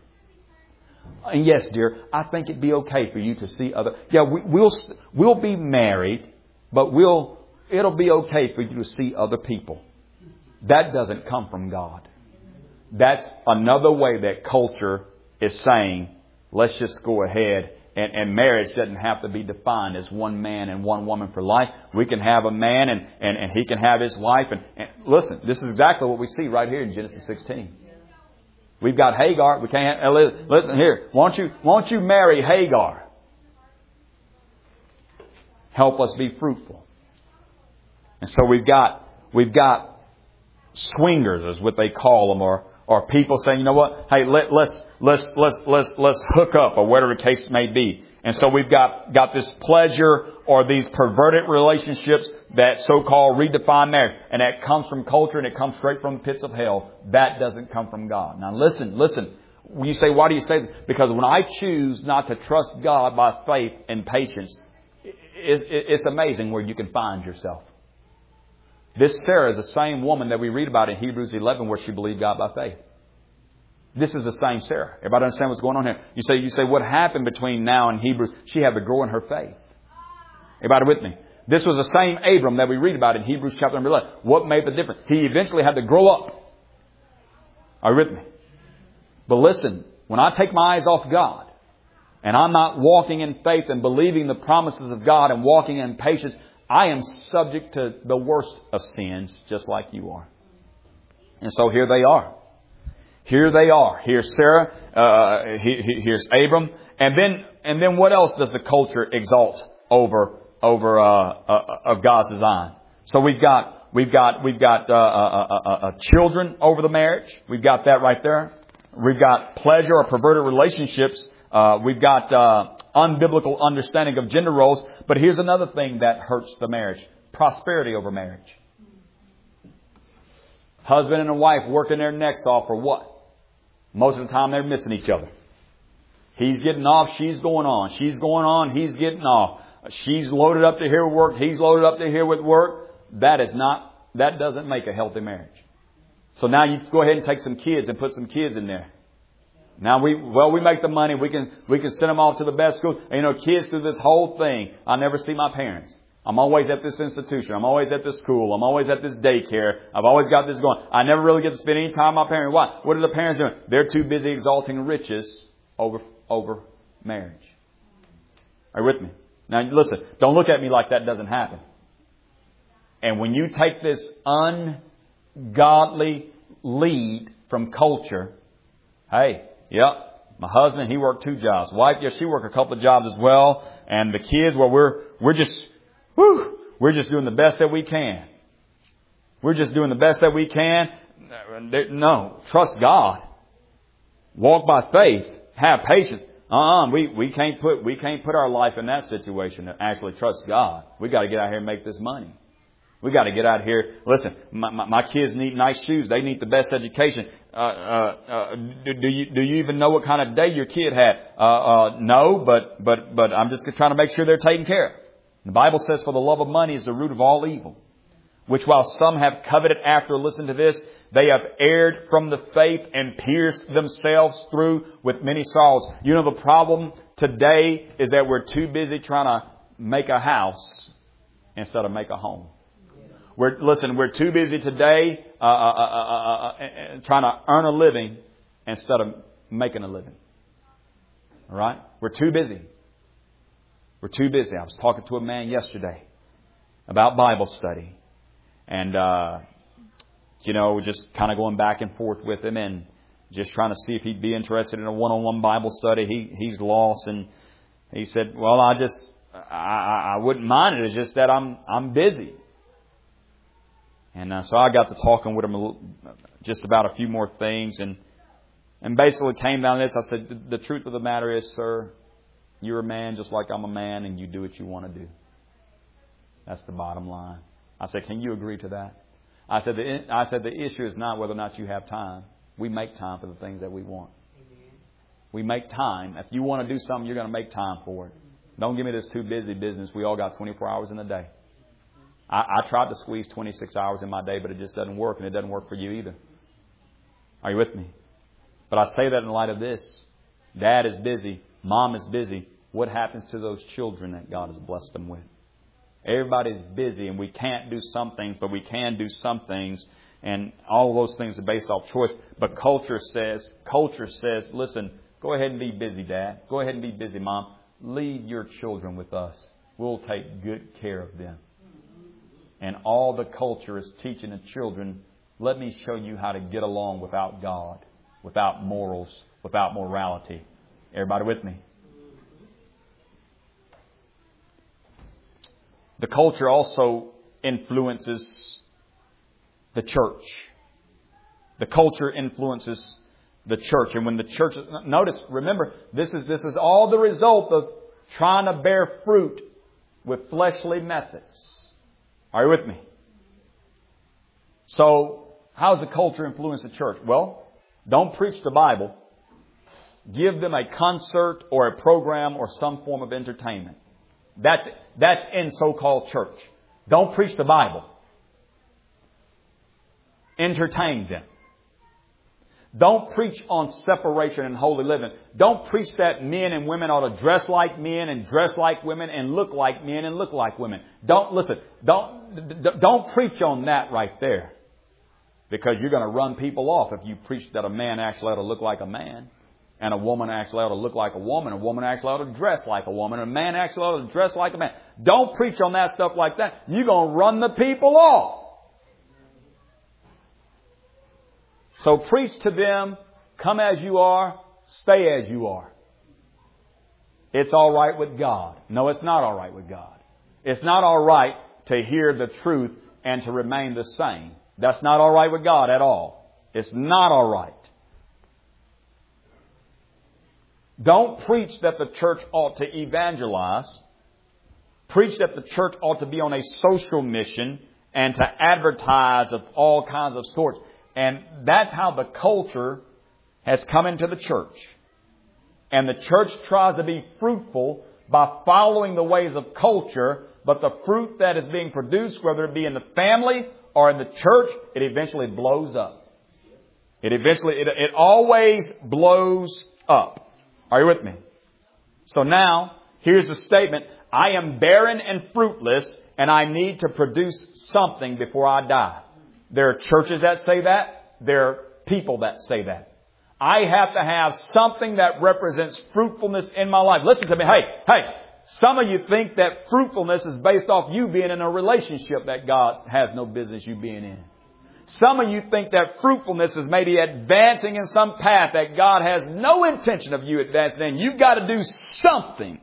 And yes, dear, I think it'd be okay for you to see other. Yeah, we, we'll we'll be married, but we'll it'll be okay for you to see other people. That doesn't come from God. That's another way that culture is saying, let's just go ahead. And, and marriage doesn't have to be defined as one man and one woman for life. We can have a man and, and, and he can have his wife. And, and listen, this is exactly what we see right here in Genesis sixteen. We've got Hagar. We can't have, listen here. Won't you, won't you marry Hagar? Help us be fruitful. And so we've got, we've got swingers is what they call them, or Or people saying, you know what? Hey, let, let's let's let's let's let's hook up, or whatever the case may be. And so we've got got this pleasure or these perverted relationships that so-called redefine marriage, and that comes from culture and it comes straight from the pits of hell. That doesn't come from God. Now listen, listen. You say, why do you say that? Because when I choose not to trust God by faith and patience, it's, it's amazing where you can find yourself. This Sarah is the same woman that we read about in Hebrews eleven where she believed God by faith. This is the same Sarah. Everybody understand what's going on here? You say, you say, what happened between now and Hebrews? She had to grow in her faith. Everybody with me? This was the same Abram that we read about in Hebrews chapter number eleven. What made the difference? He eventually had to grow up. Are you with me? But listen, when I take my eyes off God, and I'm not walking in faith and believing the promises of God and walking in patience, I am subject to the worst of sins, just like you are. And so here they are. Here they are. Here's Sarah. Uh, he, he, here's Abram. And then, and then what else does the culture exalt over over uh, uh, of God's design? So we've got we've got we've got uh, uh, uh, uh, children over the marriage. We've got that right there. We've got pleasure or perverted relationships. Uh, we've got uh, unbiblical understanding of gender roles. But here's another thing that hurts the marriage. Prosperity over marriage. Husband and a wife working their necks off for what? Most of the time they're missing each other. He's getting off, she's going on. She's going on, he's getting off. She's loaded up to here with work, he's loaded up to here with work. That is not, that doesn't make a healthy marriage. So now you go ahead and take some kids and put some kids in there. Now we, well, we make the money. We can, we can send them off to the best school. And, you know, kids through this whole thing, I never see my parents. I'm always at this institution. I'm always at this school. I'm always at this daycare. I've always got this going. I never really get to spend any time with my parents. Why? What are the parents doing? They're too busy exalting riches over, over marriage. Are you with me? Now listen, don't look at me like that doesn't happen. And when you take this ungodly lead from culture, hey, yep, my husband, he worked two jobs. Wife, yeah, she worked a couple of jobs as well. And the kids, well, we're, we're just, whew, we're just doing the best that we can. We're just doing the best that we can. No, trust God. Walk by faith. Have patience. Uh-uh, we, we can't put, we can't put our life in that situation to actually trust God. We got to get out here and make this money. We got to get out here. Listen, my, my, my kids need nice shoes. They need the best education. Uh, uh, uh, do, do you do you even know what kind of day your kid had? Uh, uh, no, but but but I'm just trying to make sure they're taken care of. The Bible says, "For the love of money is the root of all evil," which while some have coveted after. Listen to this: they have erred from the faith and pierced themselves through with many sorrows. You know, the problem today is that we're too busy trying to make a house instead of make a home. We're, listen, we're too busy today uh, uh, uh, uh, uh, trying to earn a living instead of making a living. All right? We're too busy. We're too busy. I was talking to a man yesterday about Bible study. And, uh, you know, just kind of going back and forth with him and just trying to see if he'd be interested in a one-on-one Bible study. He He's lost. And he said, well, I just, I, I wouldn't mind it. It's just that I'm I'm busy. And uh, so I got to talking with him a little, just about a few more things. And and basically came down to this. I said, the, the truth of the matter is, sir, you're a man just like I'm a man, and you do what you want to do. That's the bottom line. I said, can you agree to that? I said, the, I said, the issue is not whether or not you have time. We make time for the things that we want. Amen. We make time. If you want to do something, you're going to make time for it. Don't give me this too busy business. We all got twenty-four hours in a day. I, I tried to squeeze twenty-six hours in my day, but it just doesn't work, and it doesn't work for you either. Are you with me? But I say that in light of this. Dad is busy. Mom is busy. What happens to those children that God has blessed them with? Everybody's busy, and we can't do some things, but we can do some things. And all those things are based off choice. But culture says, culture says, listen, go ahead and be busy, Dad. Go ahead and be busy, Mom. Leave your children with us. We'll take good care of them. And all the culture is teaching the children, let me show you how to get along without God, without morals, without morality. Everybody with me? The culture also influences the church. The culture influences the church. And when the church, notice, remember, this is, this is all the result of trying to bear fruit with fleshly methods. Are you with me? So, how does the culture influence the church? Well, don't preach the Bible. Give them a concert or a program or some form of entertainment. That's, that's in so-called church. Don't preach the Bible. Entertain them. Don't preach on separation and holy living. Don't preach that men and women ought to dress like men and dress like women and look like men and look like women. Don't, listen, don't, don't preach on that right there. Because you're going to run people off if you preach that a man actually ought to look like a man. And a woman actually ought to look like a woman. A woman actually ought to dress like a woman. And a man actually ought to dress like a man. Don't preach on that stuff like that. You're going to run the people off. So preach to them, come as you are, stay as you are. It's all right with God. No, it's not all right with God. It's not all right to hear the truth and to remain the same. That's not all right with God at all. It's not all right. Don't preach that the church ought to evangelize. Preach that the church ought to be on a social mission and to advertise of all kinds of sorts. And that's how the culture has come into the church. And the church tries to be fruitful by following the ways of culture. But the fruit that is being produced, whether it be in the family or in the church, it eventually blows up. It eventually, it, it always blows up. Are you with me? So now, here's the statement. I am barren and fruitless, and I need to produce something before I die. There are churches that say that. There are people that say that. I have to have something that represents fruitfulness in my life. Listen to me. Hey, hey, some of you think that fruitfulness is based off you being in a relationship that God has no business you being in. Some of you think that fruitfulness is maybe advancing in some path that God has no intention of you advancing in. You've got to do something.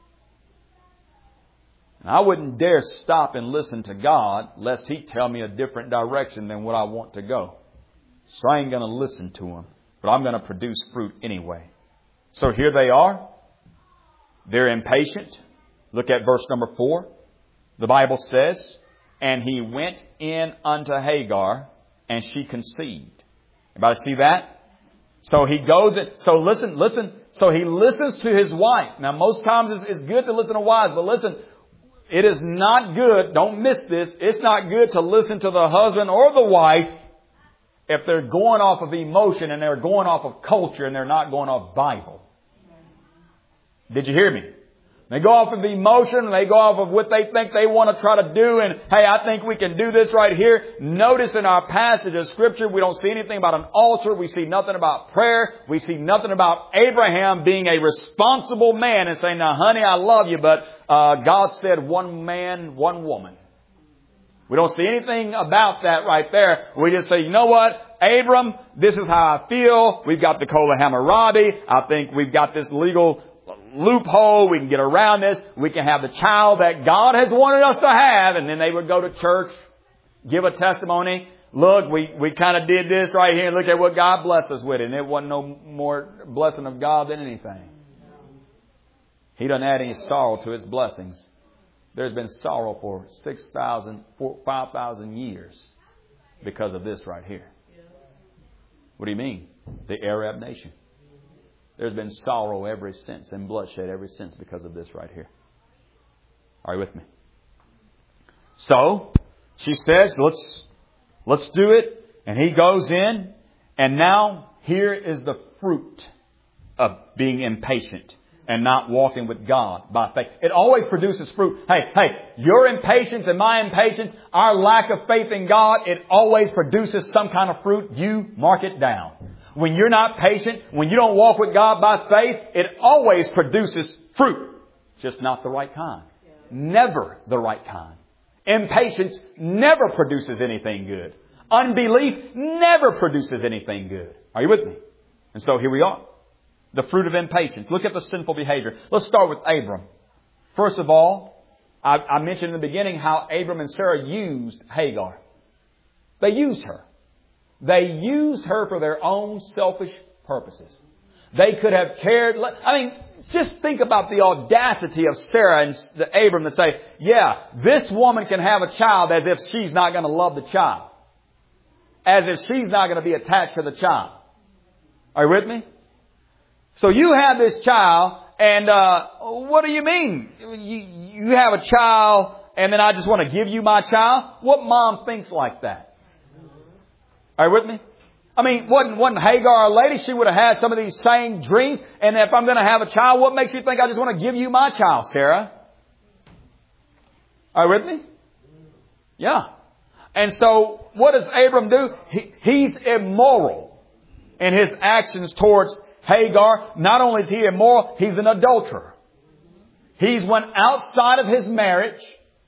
I wouldn't dare stop and listen to God lest He tell me a different direction than what I want to go. So I ain't going to listen to Him. But I'm going to produce fruit anyway. So here they are. They're impatient. Look at verse number four. The Bible says, and he went in unto Hagar, and she conceived. Everybody see that? So he goes in. So listen, listen. So he listens to his wife. Now most times it's, it's good to listen to wives, but listen, it is not good. Don't miss this. It's not good to listen to the husband or the wife if they're going off of emotion and they're going off of culture and they're not going off Bible. Did you hear me? They go off of emotion and they go off of what they think they want to try to do. And, hey, I think we can do this right here. Notice in our passage of Scripture, we don't see anything about an altar. We see nothing about prayer. We see nothing about Abraham being a responsible man and saying, now, honey, I love you, but uh, God said one man, one woman. We don't see anything about that right there. We just say, you know what, Abram, this is how I feel. We've got the Kol Hammurabi. I think we've got this legal loophole. We can get around this. We can have the child that God has wanted us to have. And then they would go to church, give a testimony. Look, we, we kind of did this right here. And look at what God blessed us with. And it wasn't no more blessing of God than anything. He doesn't add any sorrow to His blessings. There's been sorrow for six thousand, five thousand years because of this right here. What do you mean? The Arab nation. There's been sorrow ever since and bloodshed ever since because of this right here. Are you with me? So, she says, let's, let's do it. And he goes in. And now, here is the fruit of being impatient and not walking with God by faith. It always produces fruit. Hey, hey, your impatience and my impatience, our lack of faith in God, it always produces some kind of fruit. You mark it down. When you're not patient, when you don't walk with God by faith, it always produces fruit. Just not the right kind. Never the right kind. Impatience never produces anything good. Unbelief never produces anything good. Are you with me? And so here we are. The fruit of impatience. Look at the sinful behavior. Let's start with Abram. First of all, I, I mentioned in the beginning how Abram and Sarah used Hagar. They used her. They used her for their own selfish purposes. They could have cared. I mean, just think about the audacity of Sarah and Abram to say, yeah, this woman can have a child as if she's not going to love the child. As if she's not going to be attached to the child. Are you with me? So you have this child, and uh, what do you mean? You, you have a child, and then I just want to give you my child? What mom thinks like that? Are you with me? I mean, wasn't, wasn't Hagar a lady? She would have had some of these same dreams. And if I'm going to have a child, what makes you think I just want to give you my child, Sarah? Are you with me? Yeah. And so what does Abram do? He, he's immoral in his actions towards Hagar. Not only is he immoral, he's an adulterer. He's went outside of his marriage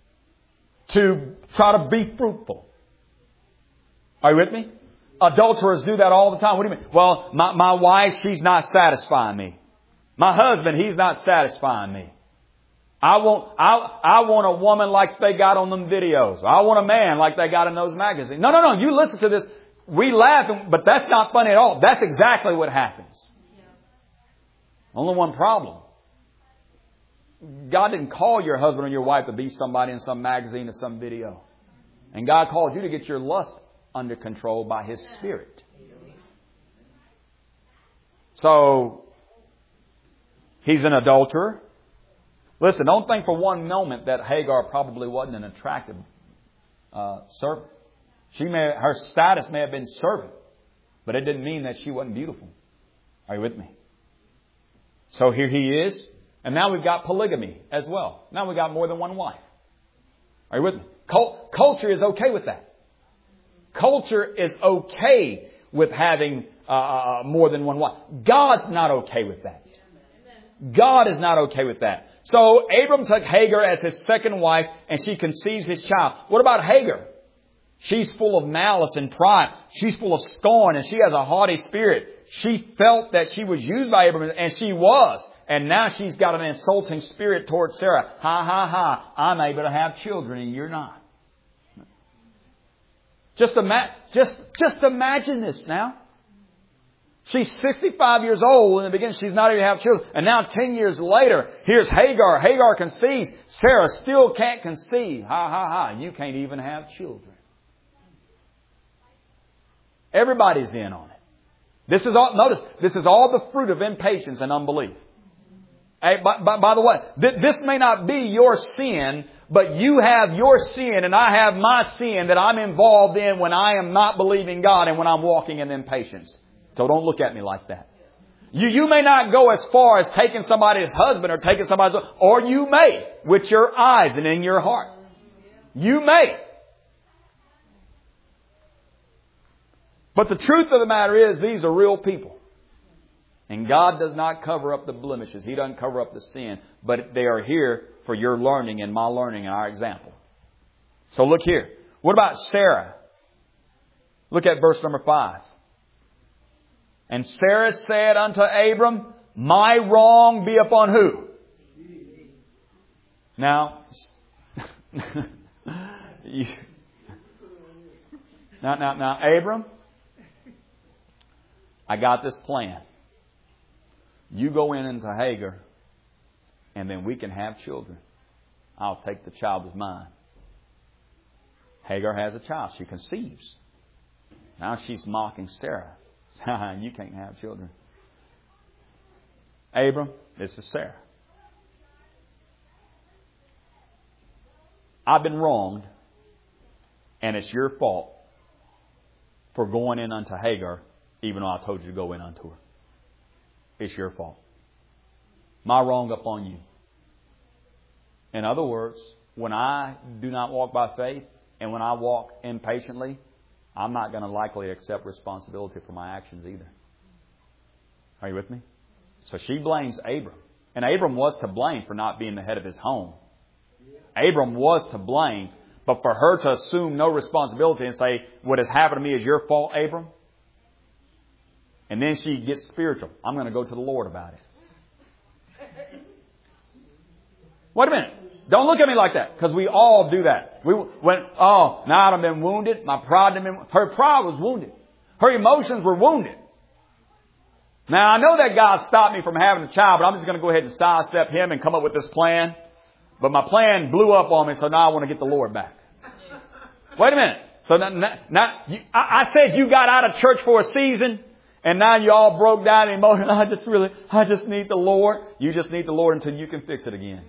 to try to be fruitful. Are you with me? Adulterers do that all the time. What do you mean? Well, my, my wife, she's not satisfying me. My husband, he's not satisfying me. I want, I, I want a woman like they got on them videos. I want a man like they got in those magazines. No, no, no. You listen to this. We laugh, but that's not funny at all. That's exactly what happens. Only one problem. God didn't call your husband or your wife to be somebody in some magazine or some video. And God called you to get your lust under control by His Spirit. So, he's an adulterer. Listen, don't think for one moment that Hagar probably wasn't an attractive uh, servant. She may, her status may have been servant, but it didn't mean that she wasn't beautiful. Are you with me? So here he is. And now we've got polygamy as well. Now we've got more than one wife. Are you with me? Cult- culture is okay with that. Culture is okay with having uh, more than one wife. God's not okay with that. God is not okay with that. So Abram took Hagar as his second wife, and she conceives his child. What about Hagar? She's full of malice and pride. She's full of scorn, and she has a haughty spirit. She felt that she was used by Abram, and she was. And now she's got an insulting spirit towards Sarah. Ha, ha, ha. I'm able to have children, and you're not. Just, ima- just, just imagine this now. She's sixty-five years old. In the beginning, she's not even have children. And now ten years later, here's Hagar. Hagar conceives. Sarah still can't conceive. Ha, ha, ha. You can't even have children. Everybody's in on it. This is all, notice, this is all the fruit of impatience and unbelief. Hey, by, by, by the way, th- this may not be your sin, but you have your sin and I have my sin that I'm involved in when I am not believing God and when I'm walking in impatience. So don't look at me like that. You, you may not go as far as taking somebody's husband or taking somebody's, or you may with your eyes and in your heart. You may. But the truth of the matter is, these are real people. And God does not cover up the blemishes. He doesn't cover up the sin. But they are here for your learning and my learning and our example. So look here. What about Sarah? Look at verse number five. And Sarah said unto Abram, my wrong be upon who? Now, you, now, now, now, Abram, I got this plan. You go in into Hagar, and then we can have children. I'll take the child as mine. Hagar has a child. She conceives. Now she's mocking Sarah. You can't have children. Abram, this is Sarah. I've been wronged, and it's your fault for going in unto Hagar, even though I told you to go in unto her. It's your fault. My wrong upon you. In other words, when I do not walk by faith and when I walk impatiently, I'm not going to likely accept responsibility for my actions either. Are you with me? So she blames Abram. And Abram was to blame for not being the head of his home. Abram was to blame. But for her to assume no responsibility and say, what has happened to me is your fault, Abram. And then she gets spiritual. I'm going to go to the Lord about it. Wait a minute. Don't look at me like that, because we all do that. We went, oh, now I've been wounded. My pride had been, her pride was wounded. Her emotions were wounded. Now I know that God stopped me from having a child, but I'm just going to go ahead and sidestep Him and come up with this plan. But my plan blew up on me, so now I want to get the Lord back. Wait a minute. So now, now, now you, I, I said you got out of church for a season. And now you all broke down in emotion. I just really, I just need the Lord. You just need the Lord until you can fix it again.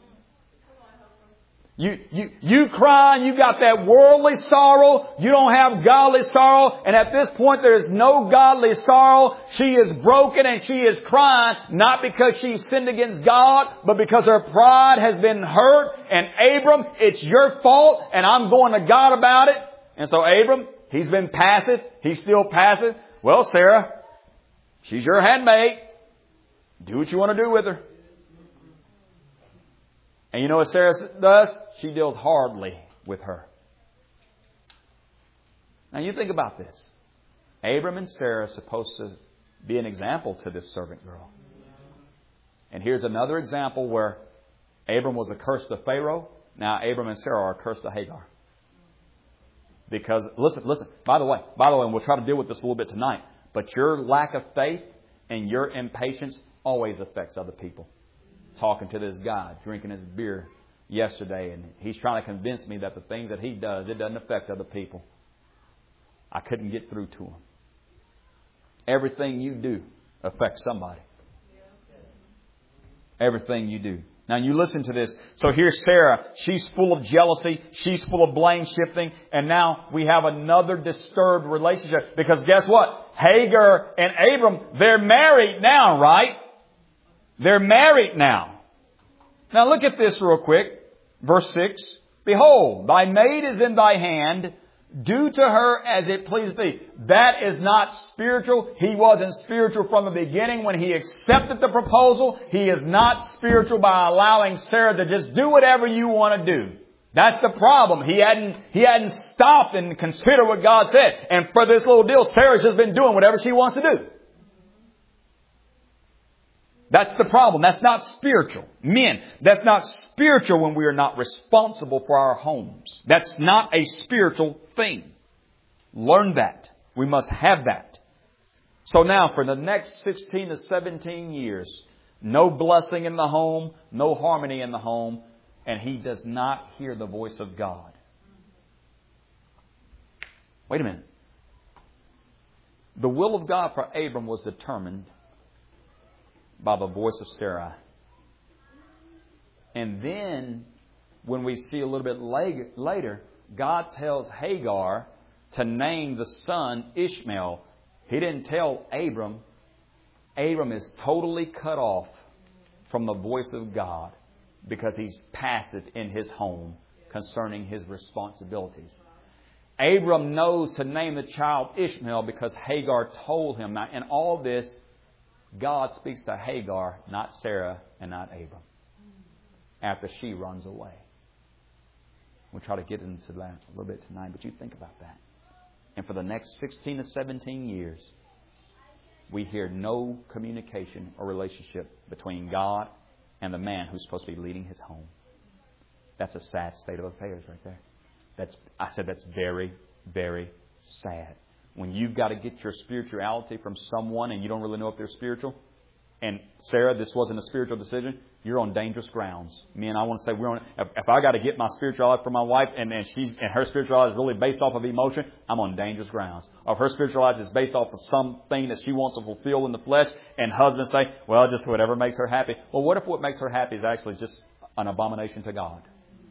You, you, you cry and you got that worldly sorrow. You don't have godly sorrow. And at this point there is no godly sorrow. She is broken and she is crying, not because she sinned against God, but because her pride has been hurt. And Abram, it's your fault and I'm going to God about it. And so Abram, he's been passive. He's still passive. Well, Sarah, she's your handmaid. Do what you want to do with her. And you know what Sarah does? She deals hardly with her. Now you think about this. Abram and Sarah are supposed to be an example to this servant girl. And here's another example where Abram was a curse to Pharaoh. Now Abram and Sarah are a curse to Hagar. Because, listen, listen, by the way, by the way, and we'll try to deal with this a little bit tonight, but your lack of faith and your impatience always affects other people. Talking to this guy, drinking his beer yesterday, and he's trying to convince me that the things that he does, it doesn't affect other people. I couldn't get through to him. Everything you do affects somebody. Everything you do. Now you listen to this. So here's Sarah. She's full of jealousy. She's full of blame shifting. And now we have another disturbed relationship. Because guess what? Hagar and Abram, they're married now, right? They're married now. Now look at this real quick. Verse six. Behold, thy maid is in thy hand. Do to her as it pleases thee. That is not spiritual. He wasn't spiritual from the beginning when he accepted the proposal. He is not spiritual by allowing Sarah to just do whatever you want to do. That's the problem. He hadn't, he hadn't stopped and considered what God said. And for this little deal, Sarah's just been doing whatever she wants to do. That's the problem. That's not spiritual. Men, that's not spiritual when we are not responsible for our homes. That's not a spiritual thing. Learn that. We must have that. So now for the next sixteen to seventeen years, no blessing in the home, no harmony in the home, and he does not hear the voice of God. Wait a minute. The will of God for Abram was determined by the voice of Sarai. And then, when we see a little bit later, God tells Hagar to name the son Ishmael. He didn't tell Abram. Abram is totally cut off from the voice of God because he's passive in his home concerning his responsibilities. Abram knows to name the child Ishmael because Hagar told him. Now, in all this, God speaks to Hagar, not Sarah and not Abram, after she runs away. We'll try to get into that a little bit tonight, but you think about that. And for the next sixteen to seventeen years, we hear no communication or relationship between God and the man who's supposed to be leading his home. That's a sad state of affairs right there. That's, I said that's very, very sad. When you've got to get your spirituality from someone and you don't really know if they're spiritual, and Sarah, this wasn't a spiritual decision, you're on dangerous grounds. Me and I want to say we're on. If, if I got to get my spirituality from my wife, and, and she's and her spirituality is really based off of emotion, I'm on dangerous grounds. Or if her spirituality is based off of something that she wants to fulfill in the flesh, and husbands say, well, just whatever makes her happy. Well, what if what makes her happy is actually just an abomination to God?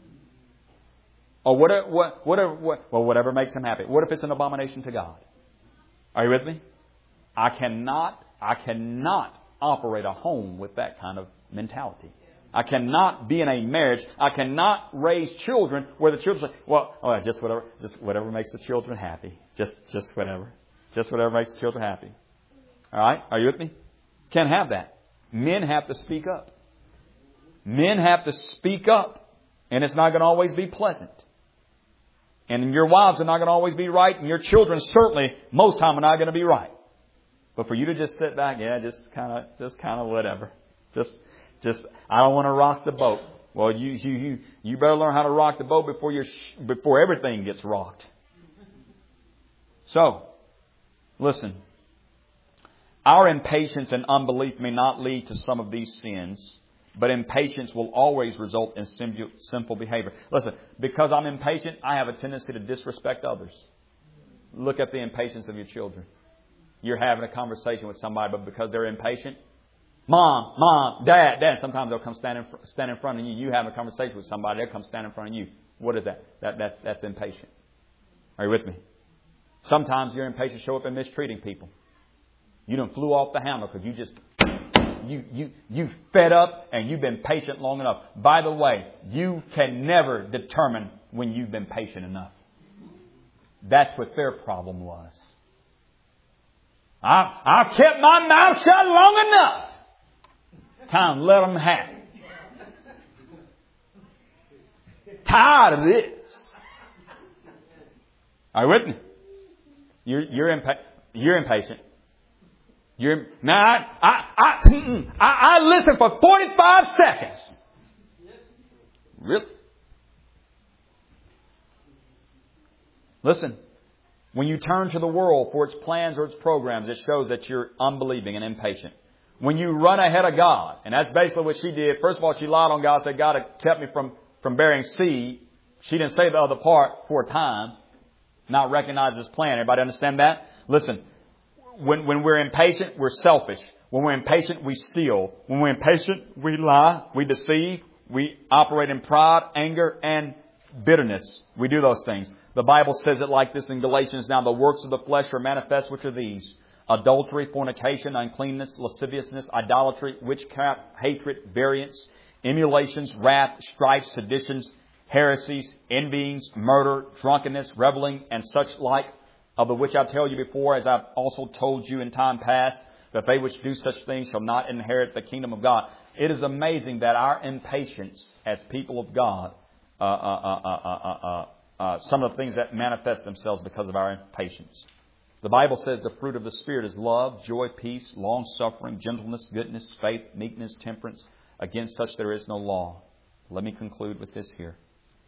Or what? What? Whatever. What, well, whatever makes him happy. What if it's an abomination to God? Are you with me? I cannot, I cannot operate a home with that kind of mentality. I cannot be in a marriage. I cannot raise children where the children say, well, oh, just whatever, just whatever makes the children happy. Just, just whatever. Just whatever makes the children happy. All right? Are you with me? Can't have that. Men have to speak up. Men have to speak up. And it's not going to always be pleasant. And your wives are not going to always be right. And your children certainly, most time, are not going to be right. But for you to just sit back, yeah, just kind of, just kind of whatever. Just, just, I don't want to rock the boat. Well, you, you, you, you better learn how to rock the boat before you, before everything gets rocked. So, listen. Our impatience and unbelief may not lead to some of these sins. But impatience will always result in sinful behavior. Listen, because I'm impatient, I have a tendency to disrespect others. Look at the impatience of your children. You're having a conversation with somebody, but because they're impatient, Mom, Mom, Dad, Dad, sometimes they'll come stand in, stand in front of you. You have a conversation with somebody, they'll come stand in front of you. What is that? That, that that's impatient. Are you with me? Sometimes your impatience show up in mistreating people. You done flew off the handle because you just... You, you, you fed up and you've been patient long enough. By the way, you can never determine when you've been patient enough. That's what their problem was. I, I've kept my mouth shut long enough. Time to let them have it. Tired of this. Are you with me? You're, you're, impa- you're impatient. You're, now, I, I, I, I, I listened for forty-five seconds. Really? Listen, when you turn to the world for its plans or its programs, it shows that you're unbelieving and impatient. When you run ahead of God, and that's basically what she did. First of all, she lied on God, said God had kept me from, from bearing seed. She didn't say the other part for a time, not recognize His plan. Everybody understand that? Listen. When, when we're impatient, we're selfish. When we're impatient, we steal. When we're impatient, we lie, we deceive, we operate in pride, anger, and bitterness. We do those things. The Bible says it like this in Galatians. Now the works of the flesh are manifest, which are these: adultery, fornication, uncleanness, lasciviousness, idolatry, witchcraft, hatred, variance, emulations, wrath, strife, seditions, heresies, envyings, murder, drunkenness, reveling, and such like, of the which I tell you before, as I've also told you in time past, that they which do such things shall not inherit the kingdom of God. It is amazing that our impatience as people of God, uh, uh, uh, uh, uh, uh, uh, some of the things that manifest themselves because of our impatience. The Bible says the fruit of the Spirit is love, joy, peace, long-suffering, gentleness, goodness, faith, meekness, temperance. Against such there is no law. Let me conclude with this here.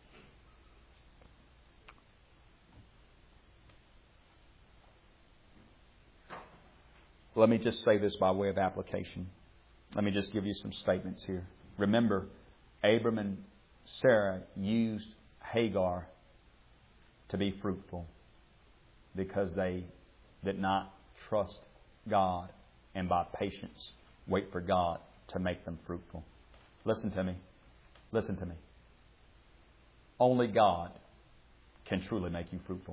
Let me just say this by way of application. Let me just give you some statements here. Remember, Abram and Sarah used Hagar to be fruitful because they did not trust God and by patience wait for God to make them fruitful. Listen to me. Listen to me. Only God can truly make you fruitful.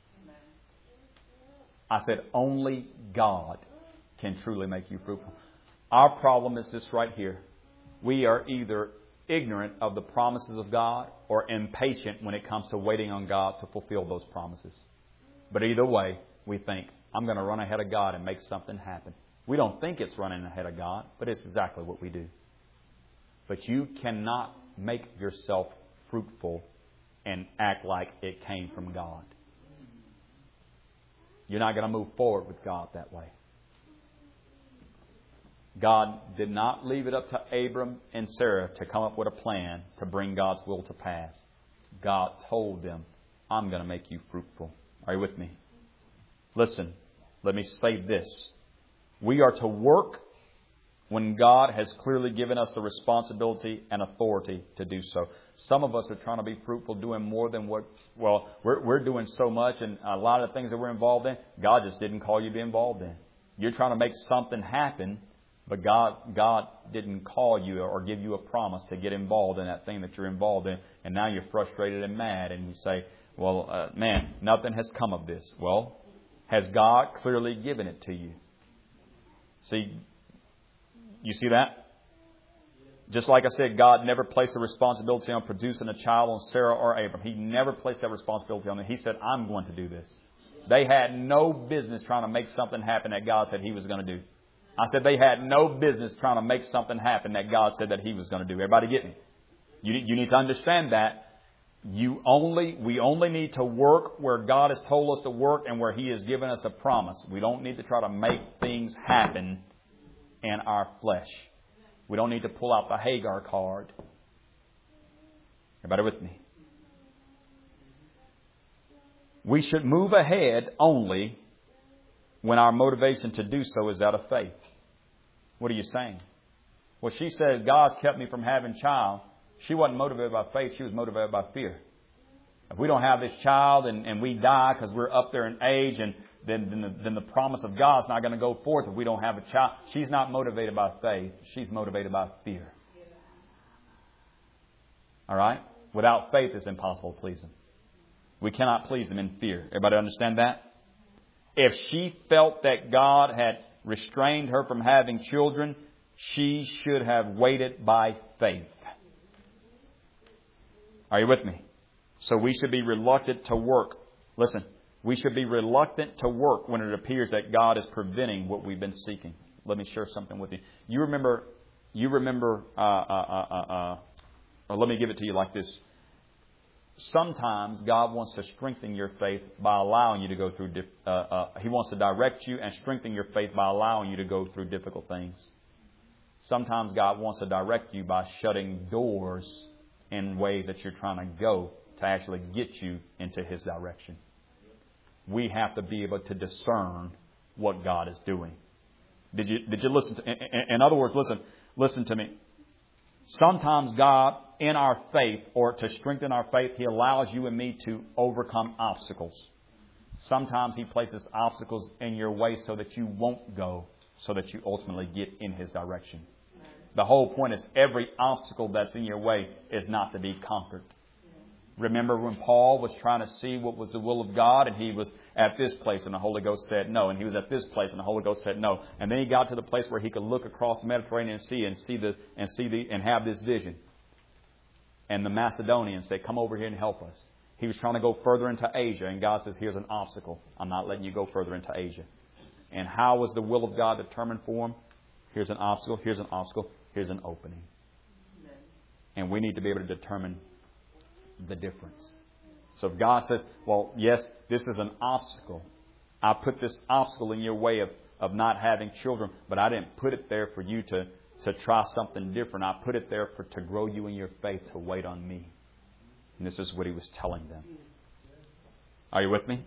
I said only God can truly make you fruitful. Our problem is this right here. We are either ignorant of the promises of God or impatient when it comes to waiting on God to fulfill those promises. But either way, we think, I'm going to run ahead of God and make something happen. We don't think it's running ahead of God, but it's exactly what we do. But you cannot make yourself fruitful and act like it came from God. You're not going to move forward with God that way. God did not leave it up to Abram and Sarah to come up with a plan to bring God's will to pass. God told them, I'm going to make you fruitful. Are you with me? Listen, let me say this. We are to work when God has clearly given us the responsibility and authority to do so. Some of us are trying to be fruitful, doing more than what, well, we're, we're doing so much, and a lot of the things that we're involved in, God just didn't call you to be involved in. You're trying to make something happen, but God, God didn't call you or give you a promise to get involved in that thing that you're involved in, and now you're frustrated and mad, and you say, well, uh, man, nothing has come of this. Well, has God clearly given it to you? See, you see that? Just like I said, God never placed the responsibility on producing a child on Sarah or Abram. He never placed that responsibility on them. He said, I'm going to do this. They had no business trying to make something happen that God said He was going to do. I said they had no business trying to make something happen that God said that He was going to do. Everybody get me? You, you need to understand that. You only, we only need to work where God has told us to work and where He has given us a promise. We don't need to try to make things happen in our flesh. We don't need to pull out the Hagar card. Everybody with me? We should move ahead only when our motivation to do so is out of faith. What are you saying? Well, she said, God's kept me from having a child. She wasn't motivated by faith. She was motivated by fear. If we don't have this child and, and we die because we're up there in age, and then, then, the, then the promise of God's not going to go forth if we don't have a child. She's not motivated by faith. She's motivated by fear. All right? Without faith, it's impossible to please Him. We cannot please Him in fear. Everybody understand that? If she felt that God had restrained her from having children, she should have waited by faith. Are you with me? So we should be reluctant to work. Listen, we should be reluctant to work when it appears that God is preventing what we've been seeking. Let me share something with you. You remember, you remember, uh, uh, uh, uh, or let me give it to you like this. Sometimes God wants to strengthen your faith by allowing you to go through, uh, uh, He wants to direct you and strengthen your faith by allowing you to go through difficult things. Sometimes God wants to direct you by shutting doors in ways that you're trying to go to actually get you into His direction. We have to be able to discern what God is doing. Did you, did you listen to, in, in other words, listen, listen to me. Sometimes God, in our faith, or to strengthen our faith, He allows you and me to overcome obstacles. Sometimes He places obstacles in your way so that you won't go, so that you ultimately get in His direction. The whole point is every obstacle that's in your way is not to be conquered. Remember when Paul was trying to see what was the will of God, and he was at this place and the Holy Ghost said no, and he was at this place and the Holy Ghost said no. And then he got to the place where he could look across the Mediterranean Sea and see the and see the and have this vision. And the Macedonians said, "Come over here and help us." He was trying to go further into Asia, and God says, "Here's an obstacle. I'm not letting you go further into Asia." And how was the will of God determined for him? Here's an obstacle, here's an obstacle, here's an opening. And we need to be able to determine the difference. So if God says, well, yes, this is an obstacle. I put this obstacle in your way of, of not having children, but I didn't put it there for you to, to try something different. I put it there for to grow you in your faith, to wait on me. And this is what He was telling them. Are you with me?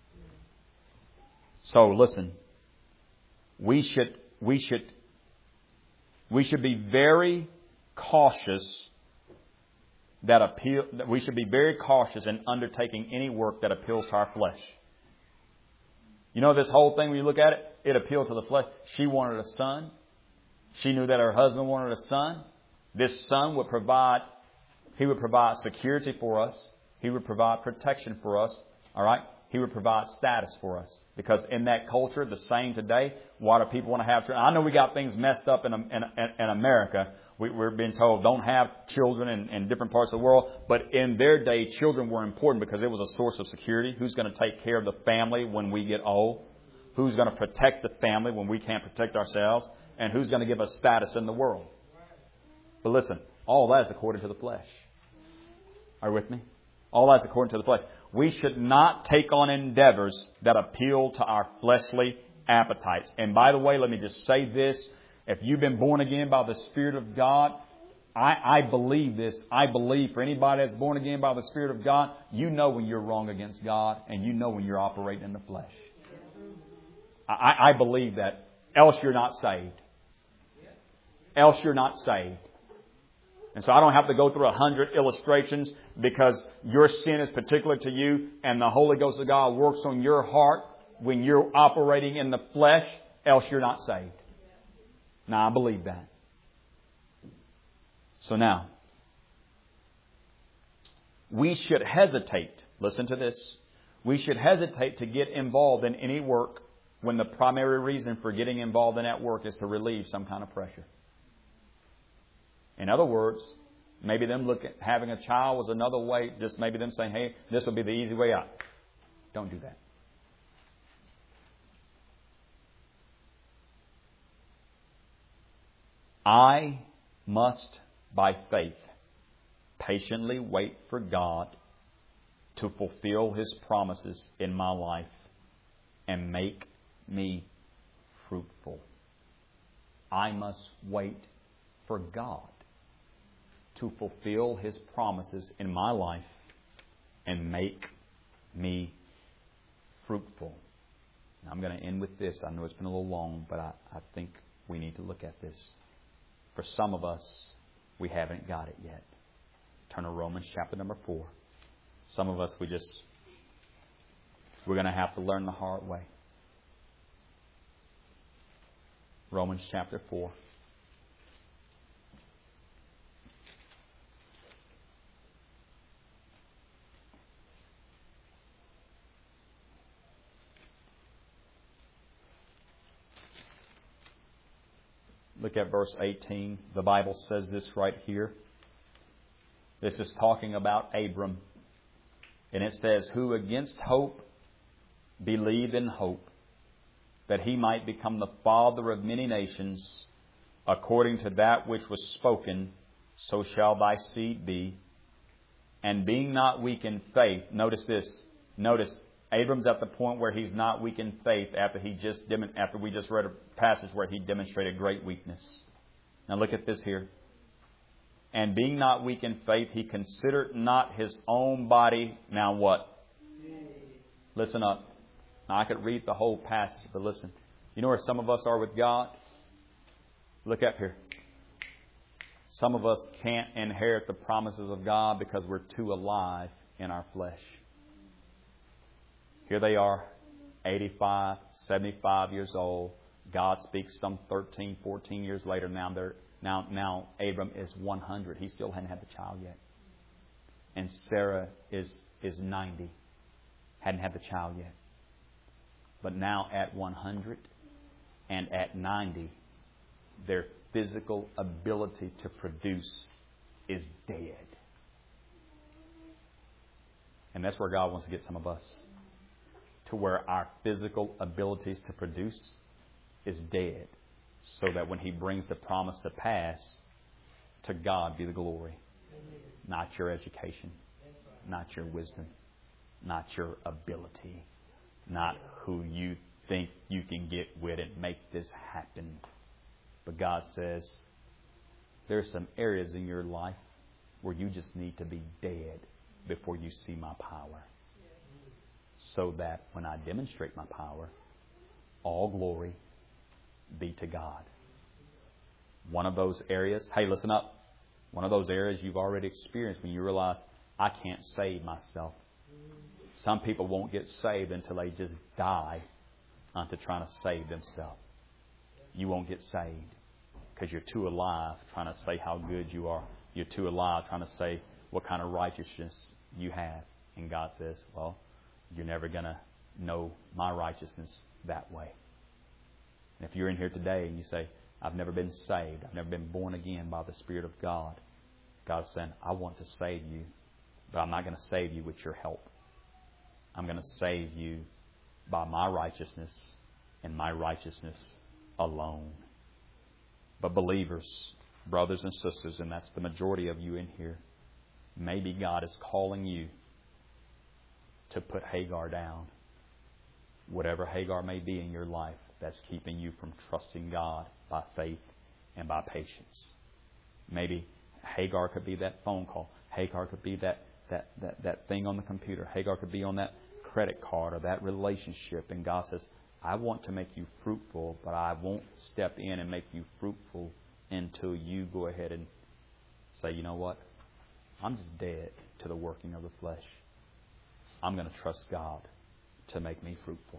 So listen, we should we should we should be very cautious that appeal. We should be very cautious in undertaking any work that appeals to our flesh. You know, this whole thing, when you look at it, it appealed to the flesh. She wanted a son. She knew that her husband wanted a son. This son would provide, he would provide security for us. He would provide protection for us. All right? He would provide status for us. Because in that culture, the same today, why do people want to have children? I know we got things messed up in, in, in America. We, we're being told don't have children in, in different parts of the world. But in their day, children were important because it was a source of security. Who's going to take care of the family when we get old? Who's going to protect the family when we can't protect ourselves? And who's going to give us status in the world? But listen, all that is according to the flesh. Are you with me? All that is according to the flesh. We should not take on endeavors that appeal to our fleshly appetites. And by the way, let me just say this. If you've been born again by the Spirit of God, I, I believe this. I believe for anybody that's born again by the Spirit of God, you know when you're wrong against God and you know when you're operating in the flesh. I, I believe that. Else you're not saved. Else you're not saved. And so I don't have to go through a hundred illustrations because your sin is particular to you and the Holy Ghost of God works on your heart when you're operating in the flesh, else you're not saved. Now, I believe that. So now, we should hesitate. Listen to this. We should hesitate to get involved in any work when the primary reason for getting involved in that work is to relieve some kind of pressure. In other words, maybe them looking having a child was another way, just maybe them saying, hey, this will be the easy way out. Don't do that. I must, by faith, patiently wait for God to fulfill His promises in my life and make me fruitful. I must wait for God to fulfill His promises in my life and make me fruitful. Now, I'm going to end with this. I know it's been a little long, but I, I think we need to look at this. For some of us, we haven't got it yet. Turn to Romans chapter number four. Some of us, we just, we're going to have to learn the hard way. Romans chapter four. Look at verse eighteen. The Bible says this right here. This is talking about Abram. And it says, who against hope believed in hope, that he might become the father of many nations, according to that which was spoken, so shall thy seed be. And being not weak in faith, notice this, notice Abram's at the point where he's not weak in faith after he just after we just read a passage where he demonstrated great weakness. Now look at this here. And being not weak in faith, he considered not his own body. Now what? Listen up. Now I could read the whole passage, but listen. You know where some of us are with God? Look up here. Some of us can't inherit the promises of God because we're too alive in our flesh. Here they are, eighty-five, seventy-five years old. God speaks some thirteen, fourteen years later. Now they're now now Abram is one hundred. He still hadn't had the child yet. and Sarah is, is ninety. Hadn't had the child yet. But now at one hundred and at ninety, their physical ability to produce is dead. And that's where God wants to get some of us. To where our physical abilities to produce is dead. So that when He brings the promise to pass, to God be the glory. Not your education. Not your wisdom. Not your ability. Not who you think you can get with and make this happen. But God says, there are some areas in your life where you just need to be dead before you see my power. So that when I demonstrate my power, all glory be to God. One of those areas, hey, listen up. One of those areas you've already experienced when you realize, I can't save myself. Some people won't get saved until they just die unto trying to save themselves. You won't get saved because you're too alive trying to say how good you are. You're too alive trying to say what kind of righteousness you have. And God says, well, you're never going to know my righteousness that way. And if you're in here today and you say, I've never been saved, I've never been born again by the Spirit of God, God's saying, I want to save you, but I'm not going to save you with your help. I'm going to save you by my righteousness and my righteousness alone. But believers, brothers and sisters, and that's the majority of you in here, maybe God is calling you to put Hagar down. Whatever Hagar may be in your life that's keeping you from trusting God by faith and by patience. Maybe Hagar could be that phone call. Hagar could be that, that, that, that thing on the computer. Hagar could be on that credit card or that relationship. And God says, I want to make you fruitful, but I won't step in and make you fruitful until you go ahead and say, you know what? I'm just dead to the working of the flesh. I'm going to trust God to make me fruitful.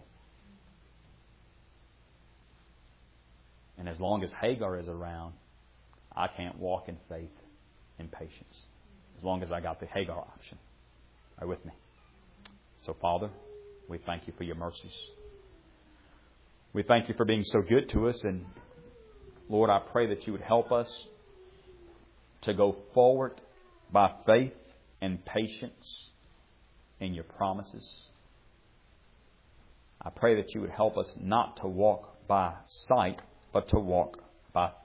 And as long as Hagar is around, I can't walk in faith and patience. As long as I got the Hagar option. Are you with me? So, Father, we thank you for your mercies. We thank you for being so good to us. And, Lord, I pray that you would help us to go forward by faith and patience in your promises. I pray that you would help us not to walk by sight, but to walk by